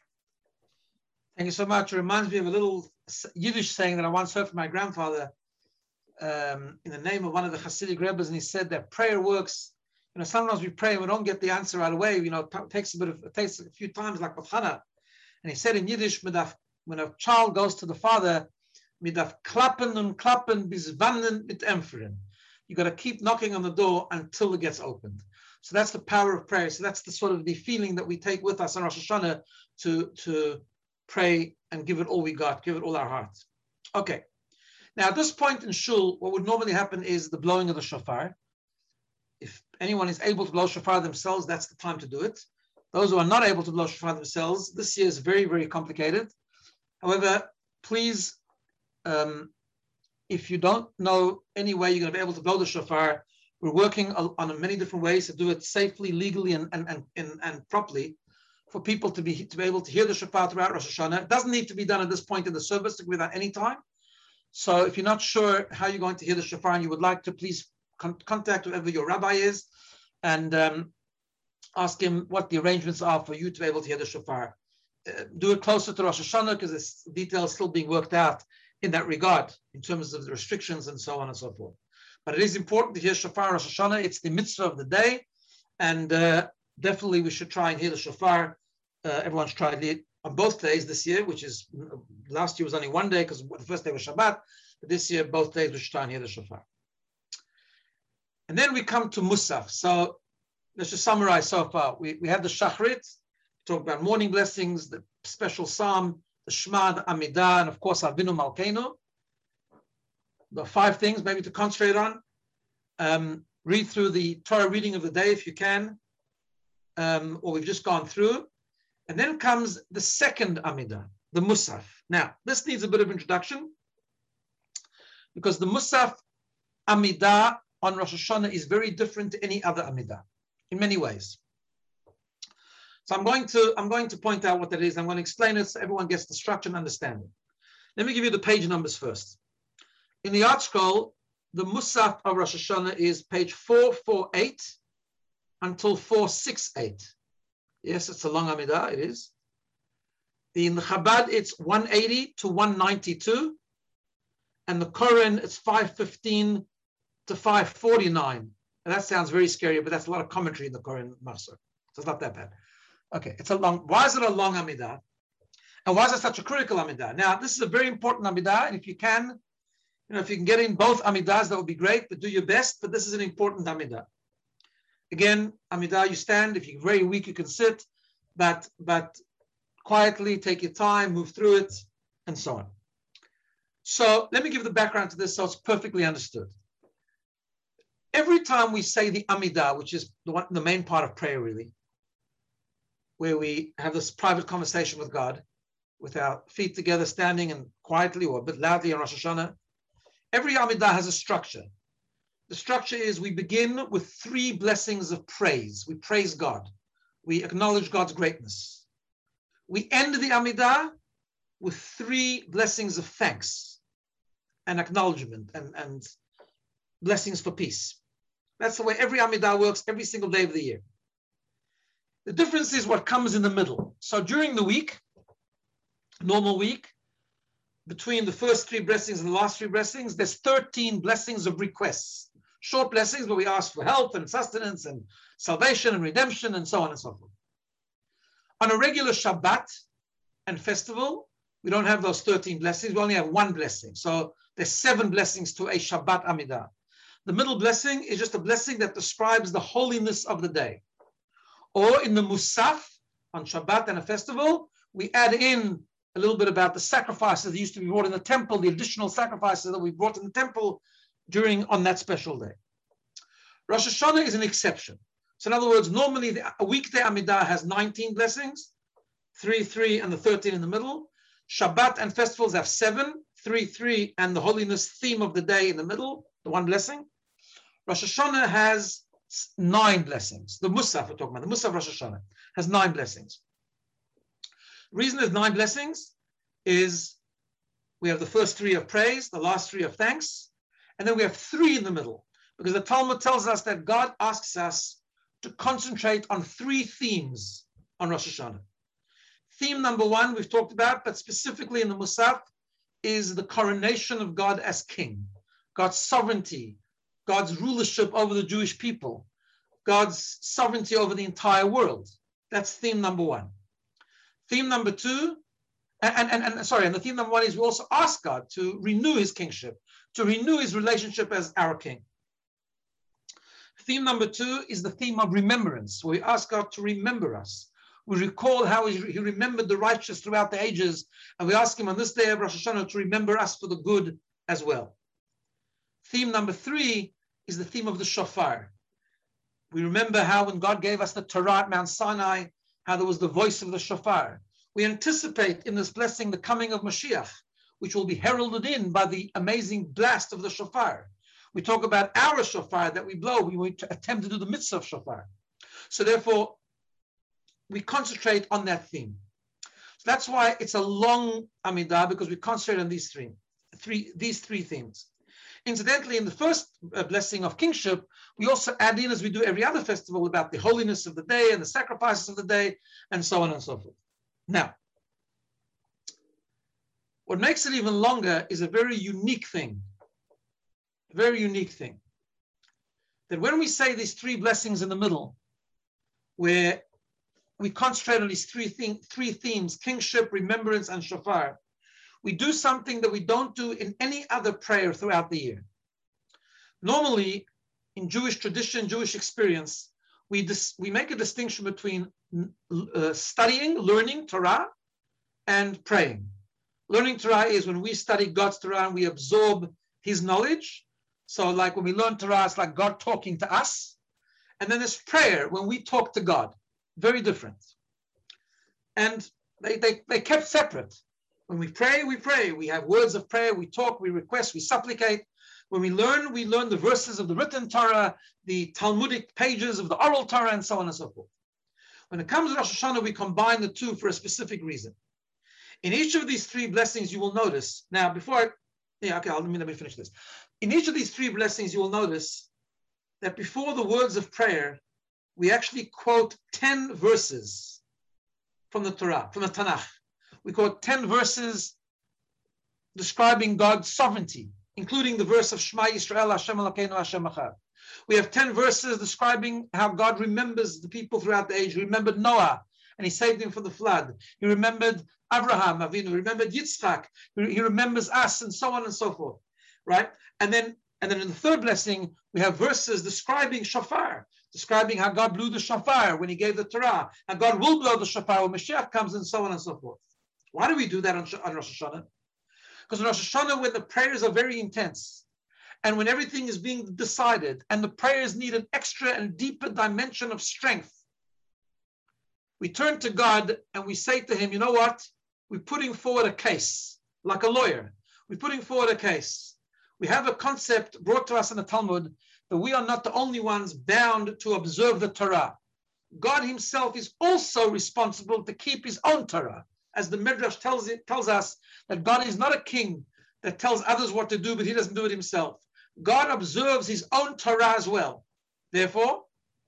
Thank you so much. It reminds me of a little Yiddish saying that I once heard from my grandfather um, in the name of one of the Hasidic Rebbes, and he said that prayer works. You know, sometimes we pray and we don't get the answer right away. You know, it takes a bit of, it takes a few times, like with Hannah. And he said in Yiddish, when a child goes to the father, mit darf klappen und klappen bis wannen mit empfern. You got to keep knocking on the door until it gets opened. So that's the power of prayer. So that's the sort of the feeling that we take with us on Rosh Hashanah to, to pray and give it all we got, give it all our heart. Okay. Now at this point in Shul, what would normally happen is the blowing of the shofar. If anyone is able to blow shofar themselves, that's the time to do it. Those who are not able to blow shofar themselves, this year is very, very complicated. However, please, um, if you don't know any way you're going to be able to blow the shofar, we're working on many different ways to do it safely, legally, and, and, and, and, and properly for people to be, to be able to hear the shofar throughout Rosh Hashanah. It doesn't need to be done at this point in the service to be done any time. So if you're not sure how you're going to hear the shofar and you would like to, please con contact whoever your rabbi is and um, ask him what the arrangements are for you to be able to hear the shofar. Uh, do it closer to Rosh Hashanah because this detail is still being worked out in that regard in terms of the restrictions and so on and so forth. But it is important to hear shofar Rosh Hashanah. It's the mitzvah of the day, and uh, definitely we should try and hear the shofar. Uh, everyone's tried it on both days this year, which is, last year was only one day because the first day was Shabbat, but this year, both days we should try and hear the shofar. And then we come to Musaf. So let's just summarize so far. We, we had the Shachrit, talk about morning blessings, the special psalm, the Shema, the Amidah, and of course, Avinu Malkeinu. The five things maybe to concentrate on. Um, read through the Torah reading of the day if you can, um, or we've just gone through. And then comes the second Amidah, the Musaf. Now, this needs a bit of introduction because the Musaf Amidah on Rosh Hashanah is very different to any other Amidah in many ways. So I'm going to, I'm going to point out what that is. I'm going to explain it so everyone gets the structure and understanding. Let me give you the page numbers first. In the art scroll, the Musaf of Rosh Hashanah is page four forty-eight until four sixty-eight. Yes, it's a long Amidah, it is. In the Chabad, it's one eighty to one ninety-two. And the Koren, it's five fifteen to five forty-nine. And that sounds very scary, but that's a lot of commentary in the Koren Maser. So it's not that bad. Okay, it's a long, why is it a long Amidah? And why is it such a critical Amidah? Now, this is a very important Amidah, and if you can, you know, if you can get in both Amidahs, that would be great, but do your best, but this is an important Amidah. Again, Amidah, you stand, if you're very weak, you can sit, but, but quietly, take your time, move through it, and so on. So let me give the background to this so it's perfectly understood. Every time we say the Amidah, which is the, one, the main part of prayer really, where we have this private conversation with God, with our feet together, standing and quietly or a bit loudly on Rosh Hashanah, every Amidah has a structure. The structure is we begin with three blessings of praise. We praise God. We acknowledge God's greatness. We end the Amidah with three blessings of thanks and acknowledgement and, and blessings for peace. That's the way every Amidah works every single day of the year. The difference is what comes in the middle. So during the week, normal week, between the first three blessings and the last three blessings, there's thirteen blessings of requests. Short blessings where we ask for health and sustenance and salvation and redemption and so on and so forth. On a regular Shabbat and festival, we don't have those thirteen blessings. We only have one blessing. So there's seven blessings to a Shabbat Amidah. The middle blessing is just a blessing that describes the holiness of the day. Or in the Musaf, on Shabbat and a festival, we add in a little bit about the sacrifices that used to be brought in the temple, the additional sacrifices that we brought in the temple during on that special day. Rosh Hashanah is an exception. So in other words, normally the, a weekday Amidah has nineteen blessings, three, three, and the thirteen in the middle. Shabbat and festivals have seven, three, three, and the holiness theme of the day in the middle, the one blessing. Rosh Hashanah has nine blessings. The Musaf we're talking about, the Musaf Rosh Hashanah has nine blessings. The reason there's nine blessings is we have the first three of praise, the last three of thanks, and then we have three in the middle, because the Talmud tells us that God asks us to concentrate on three themes on Rosh Hashanah. Theme number one we've talked about, but specifically in the Musaf, is the coronation of God as king, God's sovereignty, God's rulership over the Jewish people, God's sovereignty over the entire world. That's theme number one. Theme number two, and, and, and sorry, and the theme number one is we also ask God to renew his kingship, to renew his relationship as our king. Theme number two is the theme of remembrance, where we ask God to remember us. We recall how he remembered the righteous throughout the ages, and we ask him on this day of Rosh Hashanah to remember us for the good as well. Theme number three is the theme of the shofar. We remember how when God gave us the Torah at Mount Sinai, how there was the voice of the shofar. We anticipate in this blessing the coming of Mashiach, which will be heralded in by the amazing blast of the shofar. We talk about our shofar that we blow. We attempt to do the mitzvah of shofar. So therefore, we concentrate on that theme. So that's why it's a long Amidah, because we concentrate on these three, three, these three themes. Incidentally, in the first uh, blessing of kingship, we also add in, as we do every other festival, about the holiness of the day and the sacrifices of the day, and so on and so forth. Now, what makes it even longer is a very unique thing, a very unique thing. That when we say these three blessings in the middle, where we concentrate on these three, thing, three themes, kingship, remembrance, and shofar, we do something that we don't do in any other prayer throughout the year. Normally, in Jewish tradition, Jewish experience, we, dis, we make a distinction between uh, studying, learning Torah, and praying. Learning Torah is when we study God's Torah and we absorb his knowledge. So like when we learn Torah, it's like God talking to us. And then there's prayer, when we talk to God. Very different. And they, they, they kept separate. When we pray, we pray. We have words of prayer. We talk, we request, we supplicate. When we learn, we learn the verses of the written Torah, the Talmudic pages of the oral Torah, and so on and so forth. When it comes to Rosh Hashanah, we combine the two for a specific reason. In each of these three blessings, you will notice, now before I, yeah, okay, let me, let me finish this. In each of these three blessings, you will notice that before the words of prayer, we actually quote ten verses from the Torah, from the Tanakh. We quote ten verses describing God's sovereignty, including the verse of Shema Yisrael, Hashem Elokeinu, Hashem Echad. We have ten verses describing how God remembers the people throughout the age. He remembered Noah, and he saved him from the flood. He remembered Abraham, Avinu, he remembered Yitzchak, he remembers us, and so on and so forth, right? And then, and then in the third blessing, we have verses describing shofar, describing how God blew the shofar when he gave the Torah, and God will blow the shofar when Mashiach comes, and so on and so forth. Why do we do that on, on Rosh Hashanah? Because on Rosh Hashanah, when the prayers are very intense, and when everything is being decided, and the prayers need an extra and deeper dimension of strength, we turn to God and we say to him, you know what? We're putting forward a case, like a lawyer. We're putting forward a case. We have a concept brought to us in the Talmud that we are not the only ones bound to observe the Torah. God himself is also responsible to keep his own Torah. As the Midrash tells, it, tells us that God is not a king that tells others what to do, but he doesn't do it himself. God observes his own Torah as well. Therefore,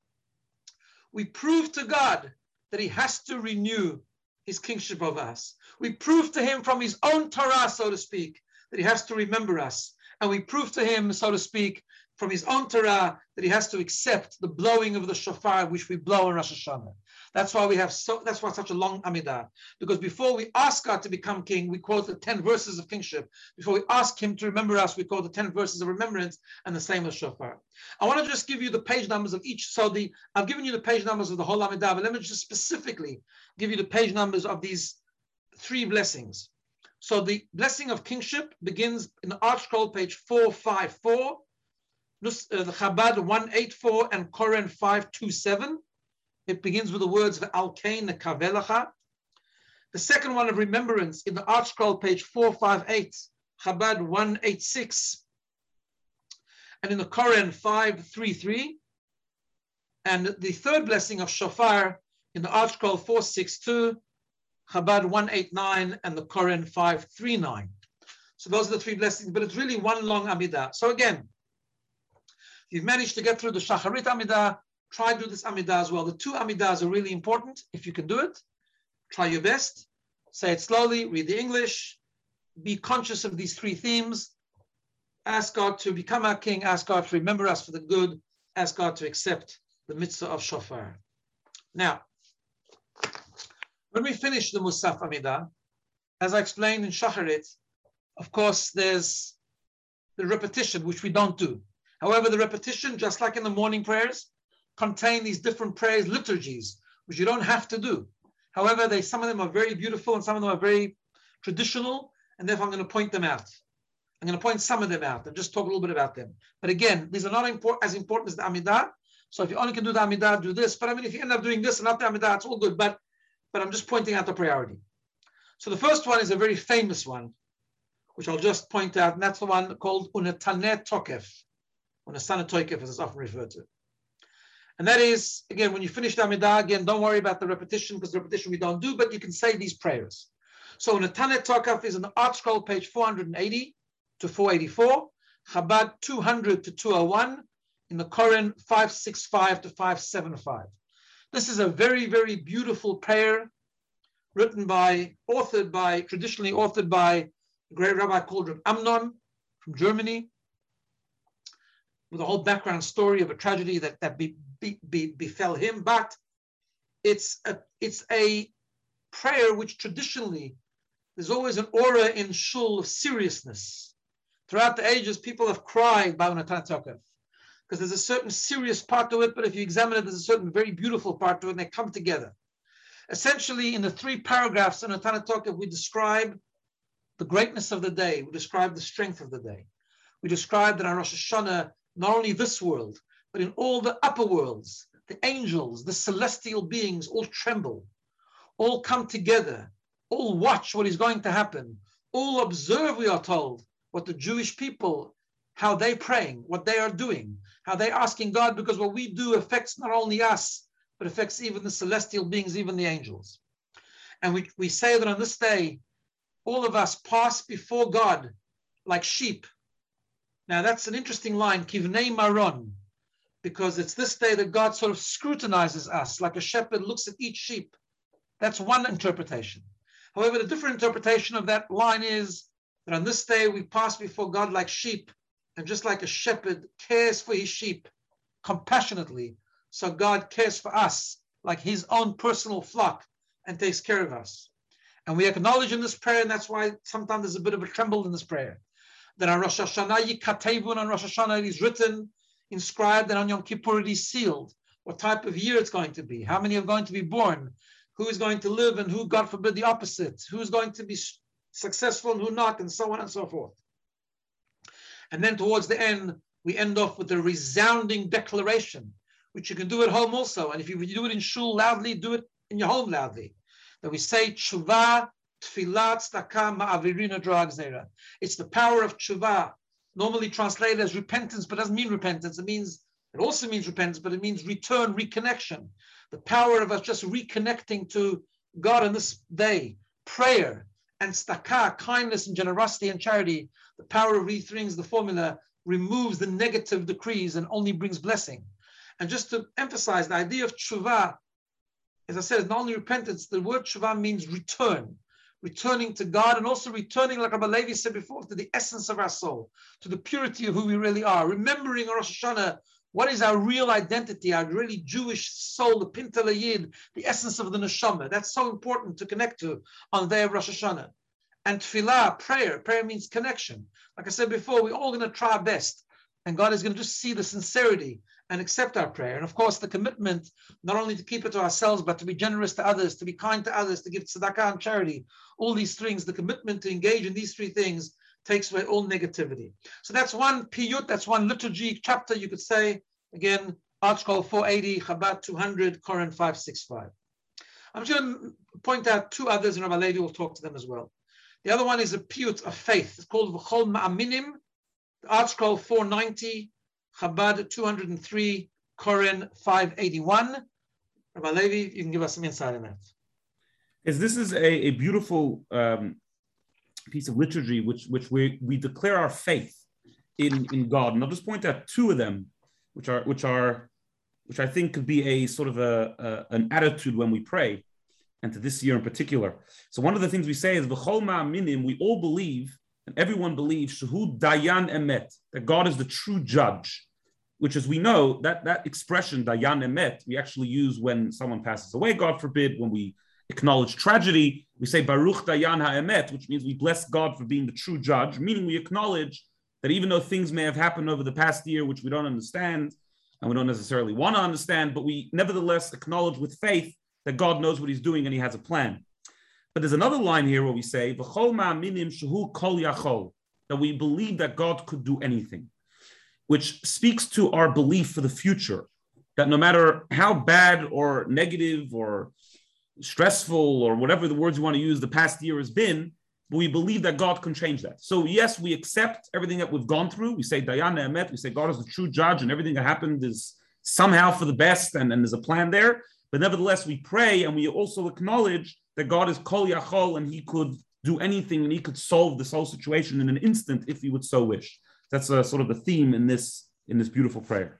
we prove to God that he has to renew his kingship over us. We prove to him from his own Torah, so to speak, that he has to remember us. And we prove to him, so to speak, from his own Torah that he has to accept the blowing of the shofar which we blow on Rosh Hashanah. That's why we have so, that's why such a long Amidah. Because before we ask God to become king, we quote the ten verses of kingship. Before we ask him to remember us, we quote the ten verses of remembrance, and the same with shofar. I want to just give you the page numbers of each. So the I've given you the page numbers of the whole Amidah, but let me just specifically give you the page numbers of these three blessings. So the blessing of kingship begins in the Art Scroll, page four fifty-four, the Chabad one eighty-four, and Koren five twenty-seven. It begins with the words V'alkein nekavelecha. The second one of remembrance in the Art Scroll, page four fifty-eight, Chabad one eighty-six, and in the Koren five thirty-three. And the third blessing of shofar in the Art Scroll four sixty-two, Chabad one eighty-nine, and the Koren five thirty-nine. So those are the three blessings, but it's really one long Amidah. So again, if you've managed to get through the Shacharit Amidah, try to do this Amidah as well. The two Amidahs are really important. If you can do it, try your best. Say it slowly, read the English. Be conscious of these three themes. Ask God to become our king. Ask God to remember us for the good. Ask God to accept the mitzvah of shofar. Now, when we finish the Musaf Amidah, as I explained in Shacharit, of course, there's the repetition, which we don't do. However, the repetition, just like in the morning prayers, contain these different prayers, liturgies, which you don't have to do. However, they, some of them are very beautiful and some of them are very traditional, and therefore I'm going to point them out. I'm going to point some of them out and just talk a little bit about them. But again, these are not import, as important as the Amidah. So if you only can do the Amidah, do this. But I mean, if you end up doing this and not the Amidah, it's all good. But, but I'm just pointing out the priority. So the first one is a very famous one, which I'll just point out, and that's the one called Unetaneh Tokef, Unetaneh Tokef, as it's often referred to. And that is, again, when you finish the Amidah, again, don't worry about the repetition, because the repetition we don't do, but you can say these prayers. So Unetaneh Tokef is in the Art Scroll, page four eighty to four eighty-four, Chabad two hundred to two oh one, in the Koren five sixty-five to five seventy-five. This is a very, very beautiful prayer written by, authored by, traditionally authored by a great rabbi called Reb Amnon from Germany, with a whole background story of a tragedy that, that be, be, be, befell him. But it's a, it's a prayer which traditionally, there's always an aura in shul of seriousness. Throughout the ages, people have cried by Unetaneh Tokef, because there's a certain serious part to it, but if you examine it, there's a certain very beautiful part to it, and they come together. Essentially, in the three paragraphs in Unetaneh Tokef, we describe the greatness of the day, we describe the strength of the day. We describe that on Rosh Hashanah, not only this world, but in all the upper worlds, the angels, the celestial beings all tremble, all come together, all watch what is going to happen, all observe, we are told, what the Jewish people, how they're praying, what they are doing, how they're asking God, because what we do affects not only us, but affects even the celestial beings, even the angels. And we, we say that on this day, all of us pass before God like sheep. Now that's an interesting line, Kivnei Maron, because it's this day that God sort of scrutinizes us, like a shepherd looks at each sheep That's one interpretation. However, the different interpretation of that line is that on this day we pass before God like sheep, and just like a shepherd cares for his sheep compassionately, so God cares for us like his own personal flock and takes care of us. And we acknowledge in this prayer, and that's why sometimes there's a bit of a tremble in this prayer, that on Rosh Hashanah, Yikatevun, on Rosh Hashanah it is written, inscribed, and on Yom Kippur it is sealed, what type of year it's going to be, how many are going to be born, who is going to live, and who, God forbid, the opposite, who's going to be successful and who not, and so on and so forth. And then towards the end, we end off with a resounding declaration, which you can do at home also. And if you do it in shul loudly, do it in your home loudly. That we say, Tshuva, Tfilat, Tzedakah, Ma'avirina Dra Gzeira. It's the power of Tshuva, normally translated as repentance, but doesn't mean repentance. It means, it also means repentance, but it means return, reconnection. The power of us just reconnecting to God on this day, prayer, and Tzedakah, kindness and generosity and charity. The power of these things, the formula, removes the negative decrees and only brings blessing. And just to emphasize, the idea of tshuva, as I said, is not only repentance, the word tshuva means return, returning to God, and also returning, like Rabbi Levi said before, to the essence of our soul, to the purity of who we really are, remembering on Rosh Hashanah, what is our real identity, our really Jewish soul, the Pintel Yid, the essence of the neshama. That's so important to connect to on the day of Rosh Hashanah. And tefillah, prayer, prayer means connection. Like I said before, we're all going to try our best, and God is going to just see the sincerity and accept our prayer. And of course, the commitment, not only to keep it to ourselves, but to be generous to others, to be kind to others, to give tzedakah and charity, all these things, the commitment to engage in these three things takes away all negativity. So that's one piyut, that's one liturgy chapter, you could say. Again, ArtScroll four eighty, Chabad two hundred, Koran five sixty-five. I'm just going to point out two others, and Rabbi Levi will talk to them as well. The other one is a piyut of faith. It's called V'chol Ma'aminim, ArtScroll four ninety, Chabad two hundred three, Koran five eighty-one. Rabbi Levi, you can give us some insight on that. Is this is a, a beautiful um, piece of liturgy which which we we declare our faith in in God, and I'll just point out two of them, which are which are which I think could be a sort of a, a an attitude when we pray, and to this year in particular. So one of the things we say is V'chol Ma'aminim. We all believe, and everyone believes, Shehu Dayan Emet, that God is the true judge. Which, as we know, that that expression Dayan Emet we actually use when someone passes away, God forbid, when we acknowledge tragedy, we say Baruch Dayan HaEmet, which means we bless God for being the true judge, meaning we acknowledge that even though things may have happened over the past year, which we don't understand, and we don't necessarily want to understand, but we nevertheless acknowledge with faith that God knows what he's doing and he has a plan. But there's another line here where we say, V'chol ma'aminim shehu kol yachol, that we believe that God could do anything, which speaks to our belief for the future, that no matter how bad or negative or stressful or whatever the words you want to use the past year has been, but we believe that God can change that. So yes, we accept everything that we've gone through. We say Dayan Emet, we say God is the true judge and everything that happened is somehow for the best and, and there's a plan there. But nevertheless, we pray and we also acknowledge that God is Kol Yachol and he could do anything and he could solve this whole situation in an instant if he would so wish. That's a, sort of the theme in this, in this beautiful prayer.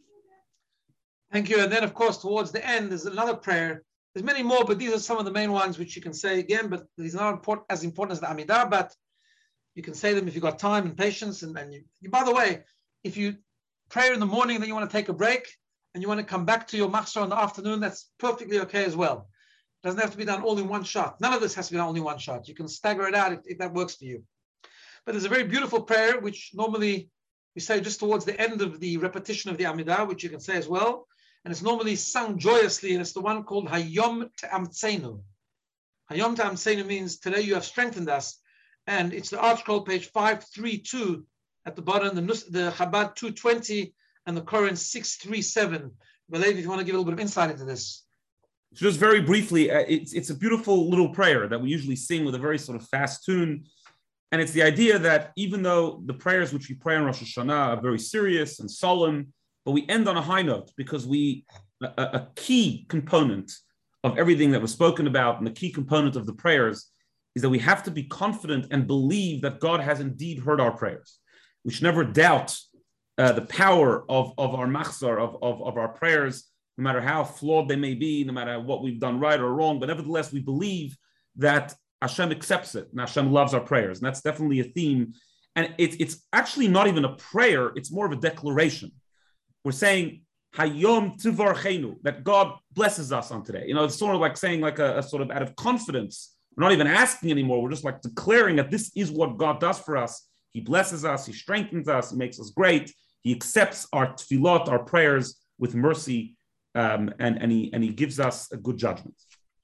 Thank you. And then, of course, towards the end, there's another prayer. There's many more, but these are some of the main ones which you can say again, but these are not important, as important as the Amidah, but you can say them if you've got time and patience. And, and you, you, by the way, if you pray in the morning, then you want to take a break and you want to come back to your machzor in the afternoon, that's perfectly okay as well. It doesn't have to be done all in one shot. None of this has to be done only in one shot. You can stagger it out if, if that works for you. But there's a very beautiful prayer, which normally we say just towards the end of the repetition of the Amidah, which you can say as well. And it's normally sung joyously, and it's the one called Hayom Te'amtzenu. Hayom Te'amtzenu means today you have strengthened us. And it's the ArtScroll page five thirty-two at the bottom, the, the Chabad two twenty and the Koran six thirty-seven. Believe if you want to give a little bit of insight into this. So just very briefly, uh, it's, it's a beautiful little prayer that we usually sing with a very sort of fast tune. And it's the idea that even though the prayers which we pray on Rosh Hashanah are very serious and solemn, but we end on a high note because we, a, a key component of everything that was spoken about and the key component of the prayers is that we have to be confident and believe that God has indeed heard our prayers. We should never doubt uh, the power of, of our machzor, of, of, of our prayers, no matter how flawed they may be, no matter what we've done right or wrong, but nevertheless, we believe that Hashem accepts it and Hashem loves our prayers. And that's definitely a theme. And it's it's actually not even a prayer, it's more of a declaration. We're saying, Hayom Tivarchenu, that God blesses us on today. You know, it's sort of like saying like a, a sort of out of confidence. We're not even asking anymore. We're just like declaring that this is what God does for us. He blesses us, he strengthens us, he makes us great. He accepts our tefillot, our prayers with mercy, um, and, and, he, and he gives us a good judgment.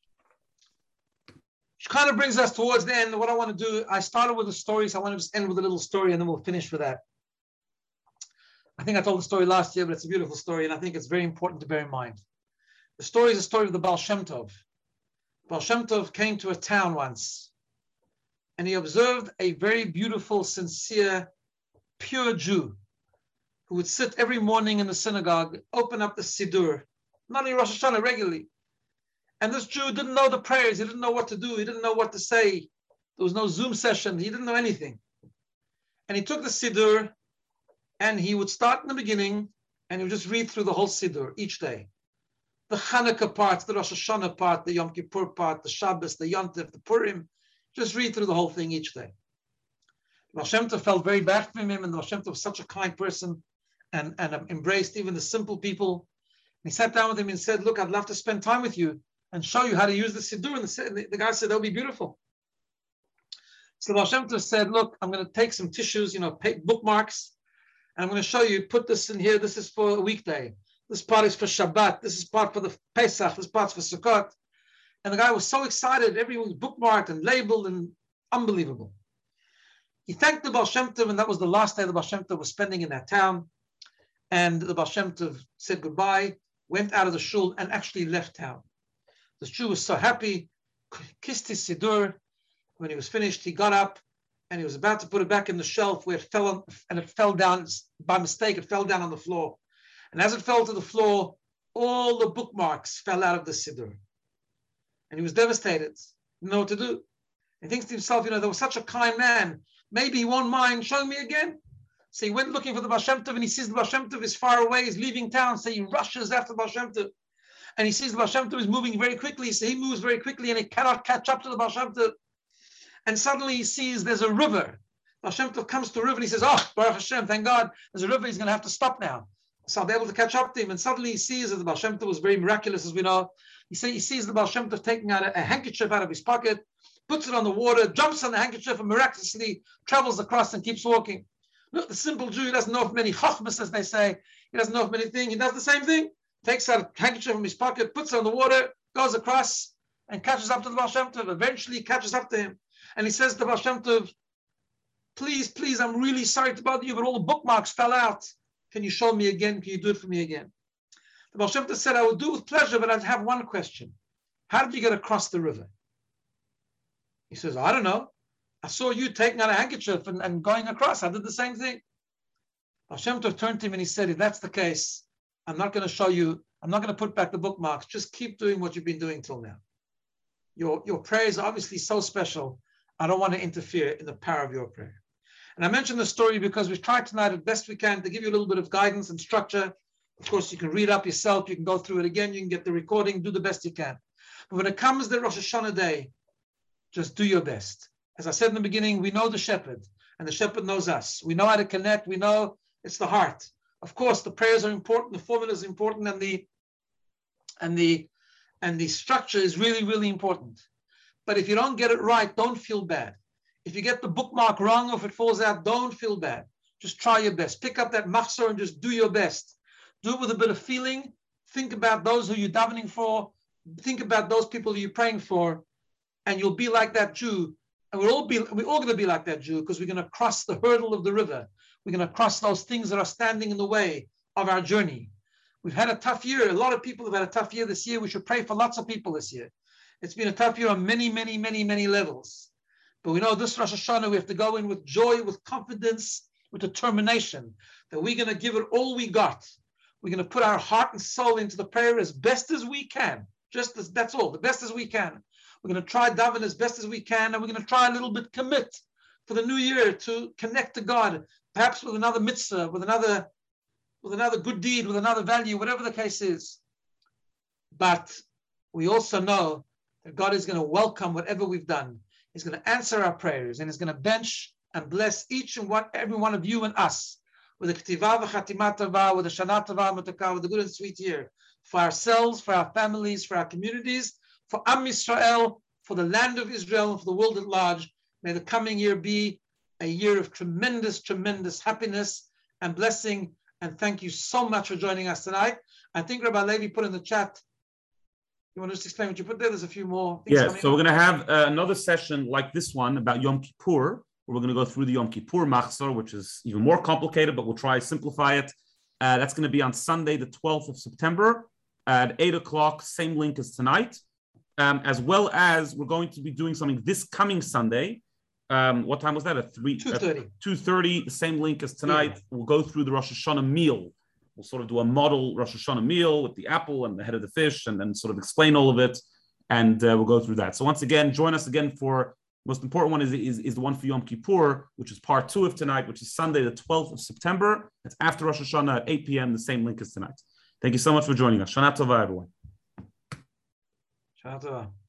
Which kind of brings us towards the end. What I want to do, I started with a story, so I want to just end with a little story and then we'll finish with that. I think I told the story last year, but it's a beautiful story and I think it's very important to bear in mind. The story is a story of the Baal Shem Tov. Baal Shem Tov came to a town once and he observed a very beautiful, sincere, pure Jew who would sit every morning in the synagogue, open up the Siddur, not in Rosh Hashanah regularly. And this Jew didn't know the prayers. He didn't know what to do. He didn't know what to say. There was no Zoom session. He didn't know anything. And he took the Siddur and he would start in the beginning and he would just read through the whole Siddur each day. The Hanukkah part, the Rosh Hashanah part, the Yom Kippur part, the Shabbos, the Yontif, the Purim. Just read through the whole thing each day. Baal Shem Tov felt very bad for him, and Baal Shem Tov was such a kind person and, and embraced even the simple people. And he sat down with him and said, look, I'd love to spend time with you and show you how to use the Siddur. And the, the guy said, that'll be beautiful. So Baal Shem Tov said, look, I'm going to take some tissues, you know, bookmarks, and I'm going to show you, put this in here. This is for a weekday. This part is for Shabbat. This is part for the Pesach. This part's for Sukkot. And the guy was so excited. Everyone was bookmarked and labeled and unbelievable. He thanked the Baal Shem Tov, and that was the last day the Baal Shem Tov was spending in that town. And the Baal Shem Tov said goodbye, went out of the shul, and actually left town. The Jew was so happy, kissed his Siddur. When he was finished, he got up, and he was about to put it back in the shelf where it fell, on, and it fell down, by mistake, it fell down on the floor. And as it fell to the floor, all the bookmarks fell out of the Siddur. And he was devastated, didn't know what to do. He thinks to himself, you know, there was such a kind man. Maybe he won't mind showing me again. So he went looking for the Baal Shem Tov, and he sees the Baal Shem Tov is far away, he's leaving town, so he rushes after the Baal Shem Tov. And he sees the Baal Shem Tov is moving very quickly, so he moves very quickly, and he cannot catch up to the Baal Shem Tov. And suddenly he sees there's a river. Baal Shem Tov comes to a river, and he says, oh, Baruch Hashem, thank God, there's a river, he's going to have to stop now. So I'll be able to catch up to him. And suddenly he sees that the Baal Shem Tov was very miraculous, as we know. He, say, he sees the Baal Shem Tov taking out a, a handkerchief out of his pocket, puts it on the water, jumps on the handkerchief, and miraculously travels across and keeps walking. Look, the simple Jew, he doesn't know of many chachmas, as they say. He doesn't know of many things. He does the same thing. Takes out a handkerchief from his pocket, puts it on the water, goes across, and catches up to the Baal Shem Tov. Eventually catches up to him. And he says to the Baal Shem Tov, please, please, I'm really sorry to bother you, but all the bookmarks fell out. Can you show me again? Can you do it for me again? The Baal Shem Tov said, I would do it with pleasure, but I'd have one question. How did you get across the river? He says, I don't know. I saw you taking out a handkerchief and, and going across. I did the same thing. Baal Shem Tov turned to him and he said, if that's the case, I'm not going to show you, I'm not going to put back the bookmarks. Just keep doing what you've been doing till now. Your, your prayer is obviously so special. I don't want to interfere in the power of your prayer. And I mentioned the story because we've tried tonight as best we can to give you a little bit of guidance and structure. Of course, you can read up yourself. You can go through it again. You can get the recording, do the best you can. But when it comes to Rosh Hashanah day, just do your best. As I said in the beginning, we know the shepherd, and the shepherd knows us. We know how to connect. We know it's the heart. Of course, the prayers are important. The formula is important, and the and the and the structure is really, really important. But if you don't get it right, don't feel bad. If you get the bookmark wrong, or if it falls out, don't feel bad. Just try your best. Pick up that machzor and just do your best. Do it with a bit of feeling. Think about those who you're davening for. Think about those people who you're praying for, and you'll be like that Jew. And we're all be we're all going to be like that Jew, because we're going to cross the hurdle of the river. We're going to cross those things that are standing in the way of our journey. We've had a tough year. A lot of people have had a tough year this year. We should pray for lots of people this year. It's been a tough year on many, many, many, many levels. But we know this Rosh Hashanah, we have to go in with joy, with confidence, with determination, that we're going to give it all we got. We're going to put our heart and soul into the prayer as best as we can. Just as, that's all, the best as we can. We're going to try daven as best as we can, and we're going to try a little bit commit for the new year to connect to God, perhaps with another mitzvah, with another, with another good deed, with another value, whatever the case is. but we also know that God is going to welcome whatever we've done. He's going to answer our prayers, and He's going to bench and bless each and one, every one of you and us with a k'tiva v'chatima tova, with a shana tova v'mataka, with a good and sweet year for ourselves, for our families, for our communities, for Am Yisrael, for the land of Israel, and for the world at large. May the coming year be a year of tremendous, tremendous happiness and blessing. And thank you so much for joining us tonight. I think Rabbi Levi put in the chat. You want to just explain what you put there? There's a few more things. Yeah, so we're going to have uh, another session like this one about Yom Kippur, where we're going to go through the Yom Kippur Machzor, which is even more complicated, but we'll try to simplify it. Uh, that's going to be on Sunday, the twelfth of September at eight o'clock, same link as tonight. Um, as well as we're going to be doing something this coming Sunday. Um, what time was that? At three, two thirty. two thirty, the same link as tonight. Yeah. We'll go through the Rosh Hashanah meal. We'll sort of do a model Rosh Hashanah meal with the apple and the head of the fish, and then sort of explain all of it. And uh, we'll go through that. So once again, join us again for the most important one is, is, is the one for Yom Kippur, which is part two of tonight, which is Sunday, the twelfth of September. It's after Rosh Hashanah at eight p.m., the same link as tonight. Thank you so much for joining us. Shana Tova, everyone. Shana Tova.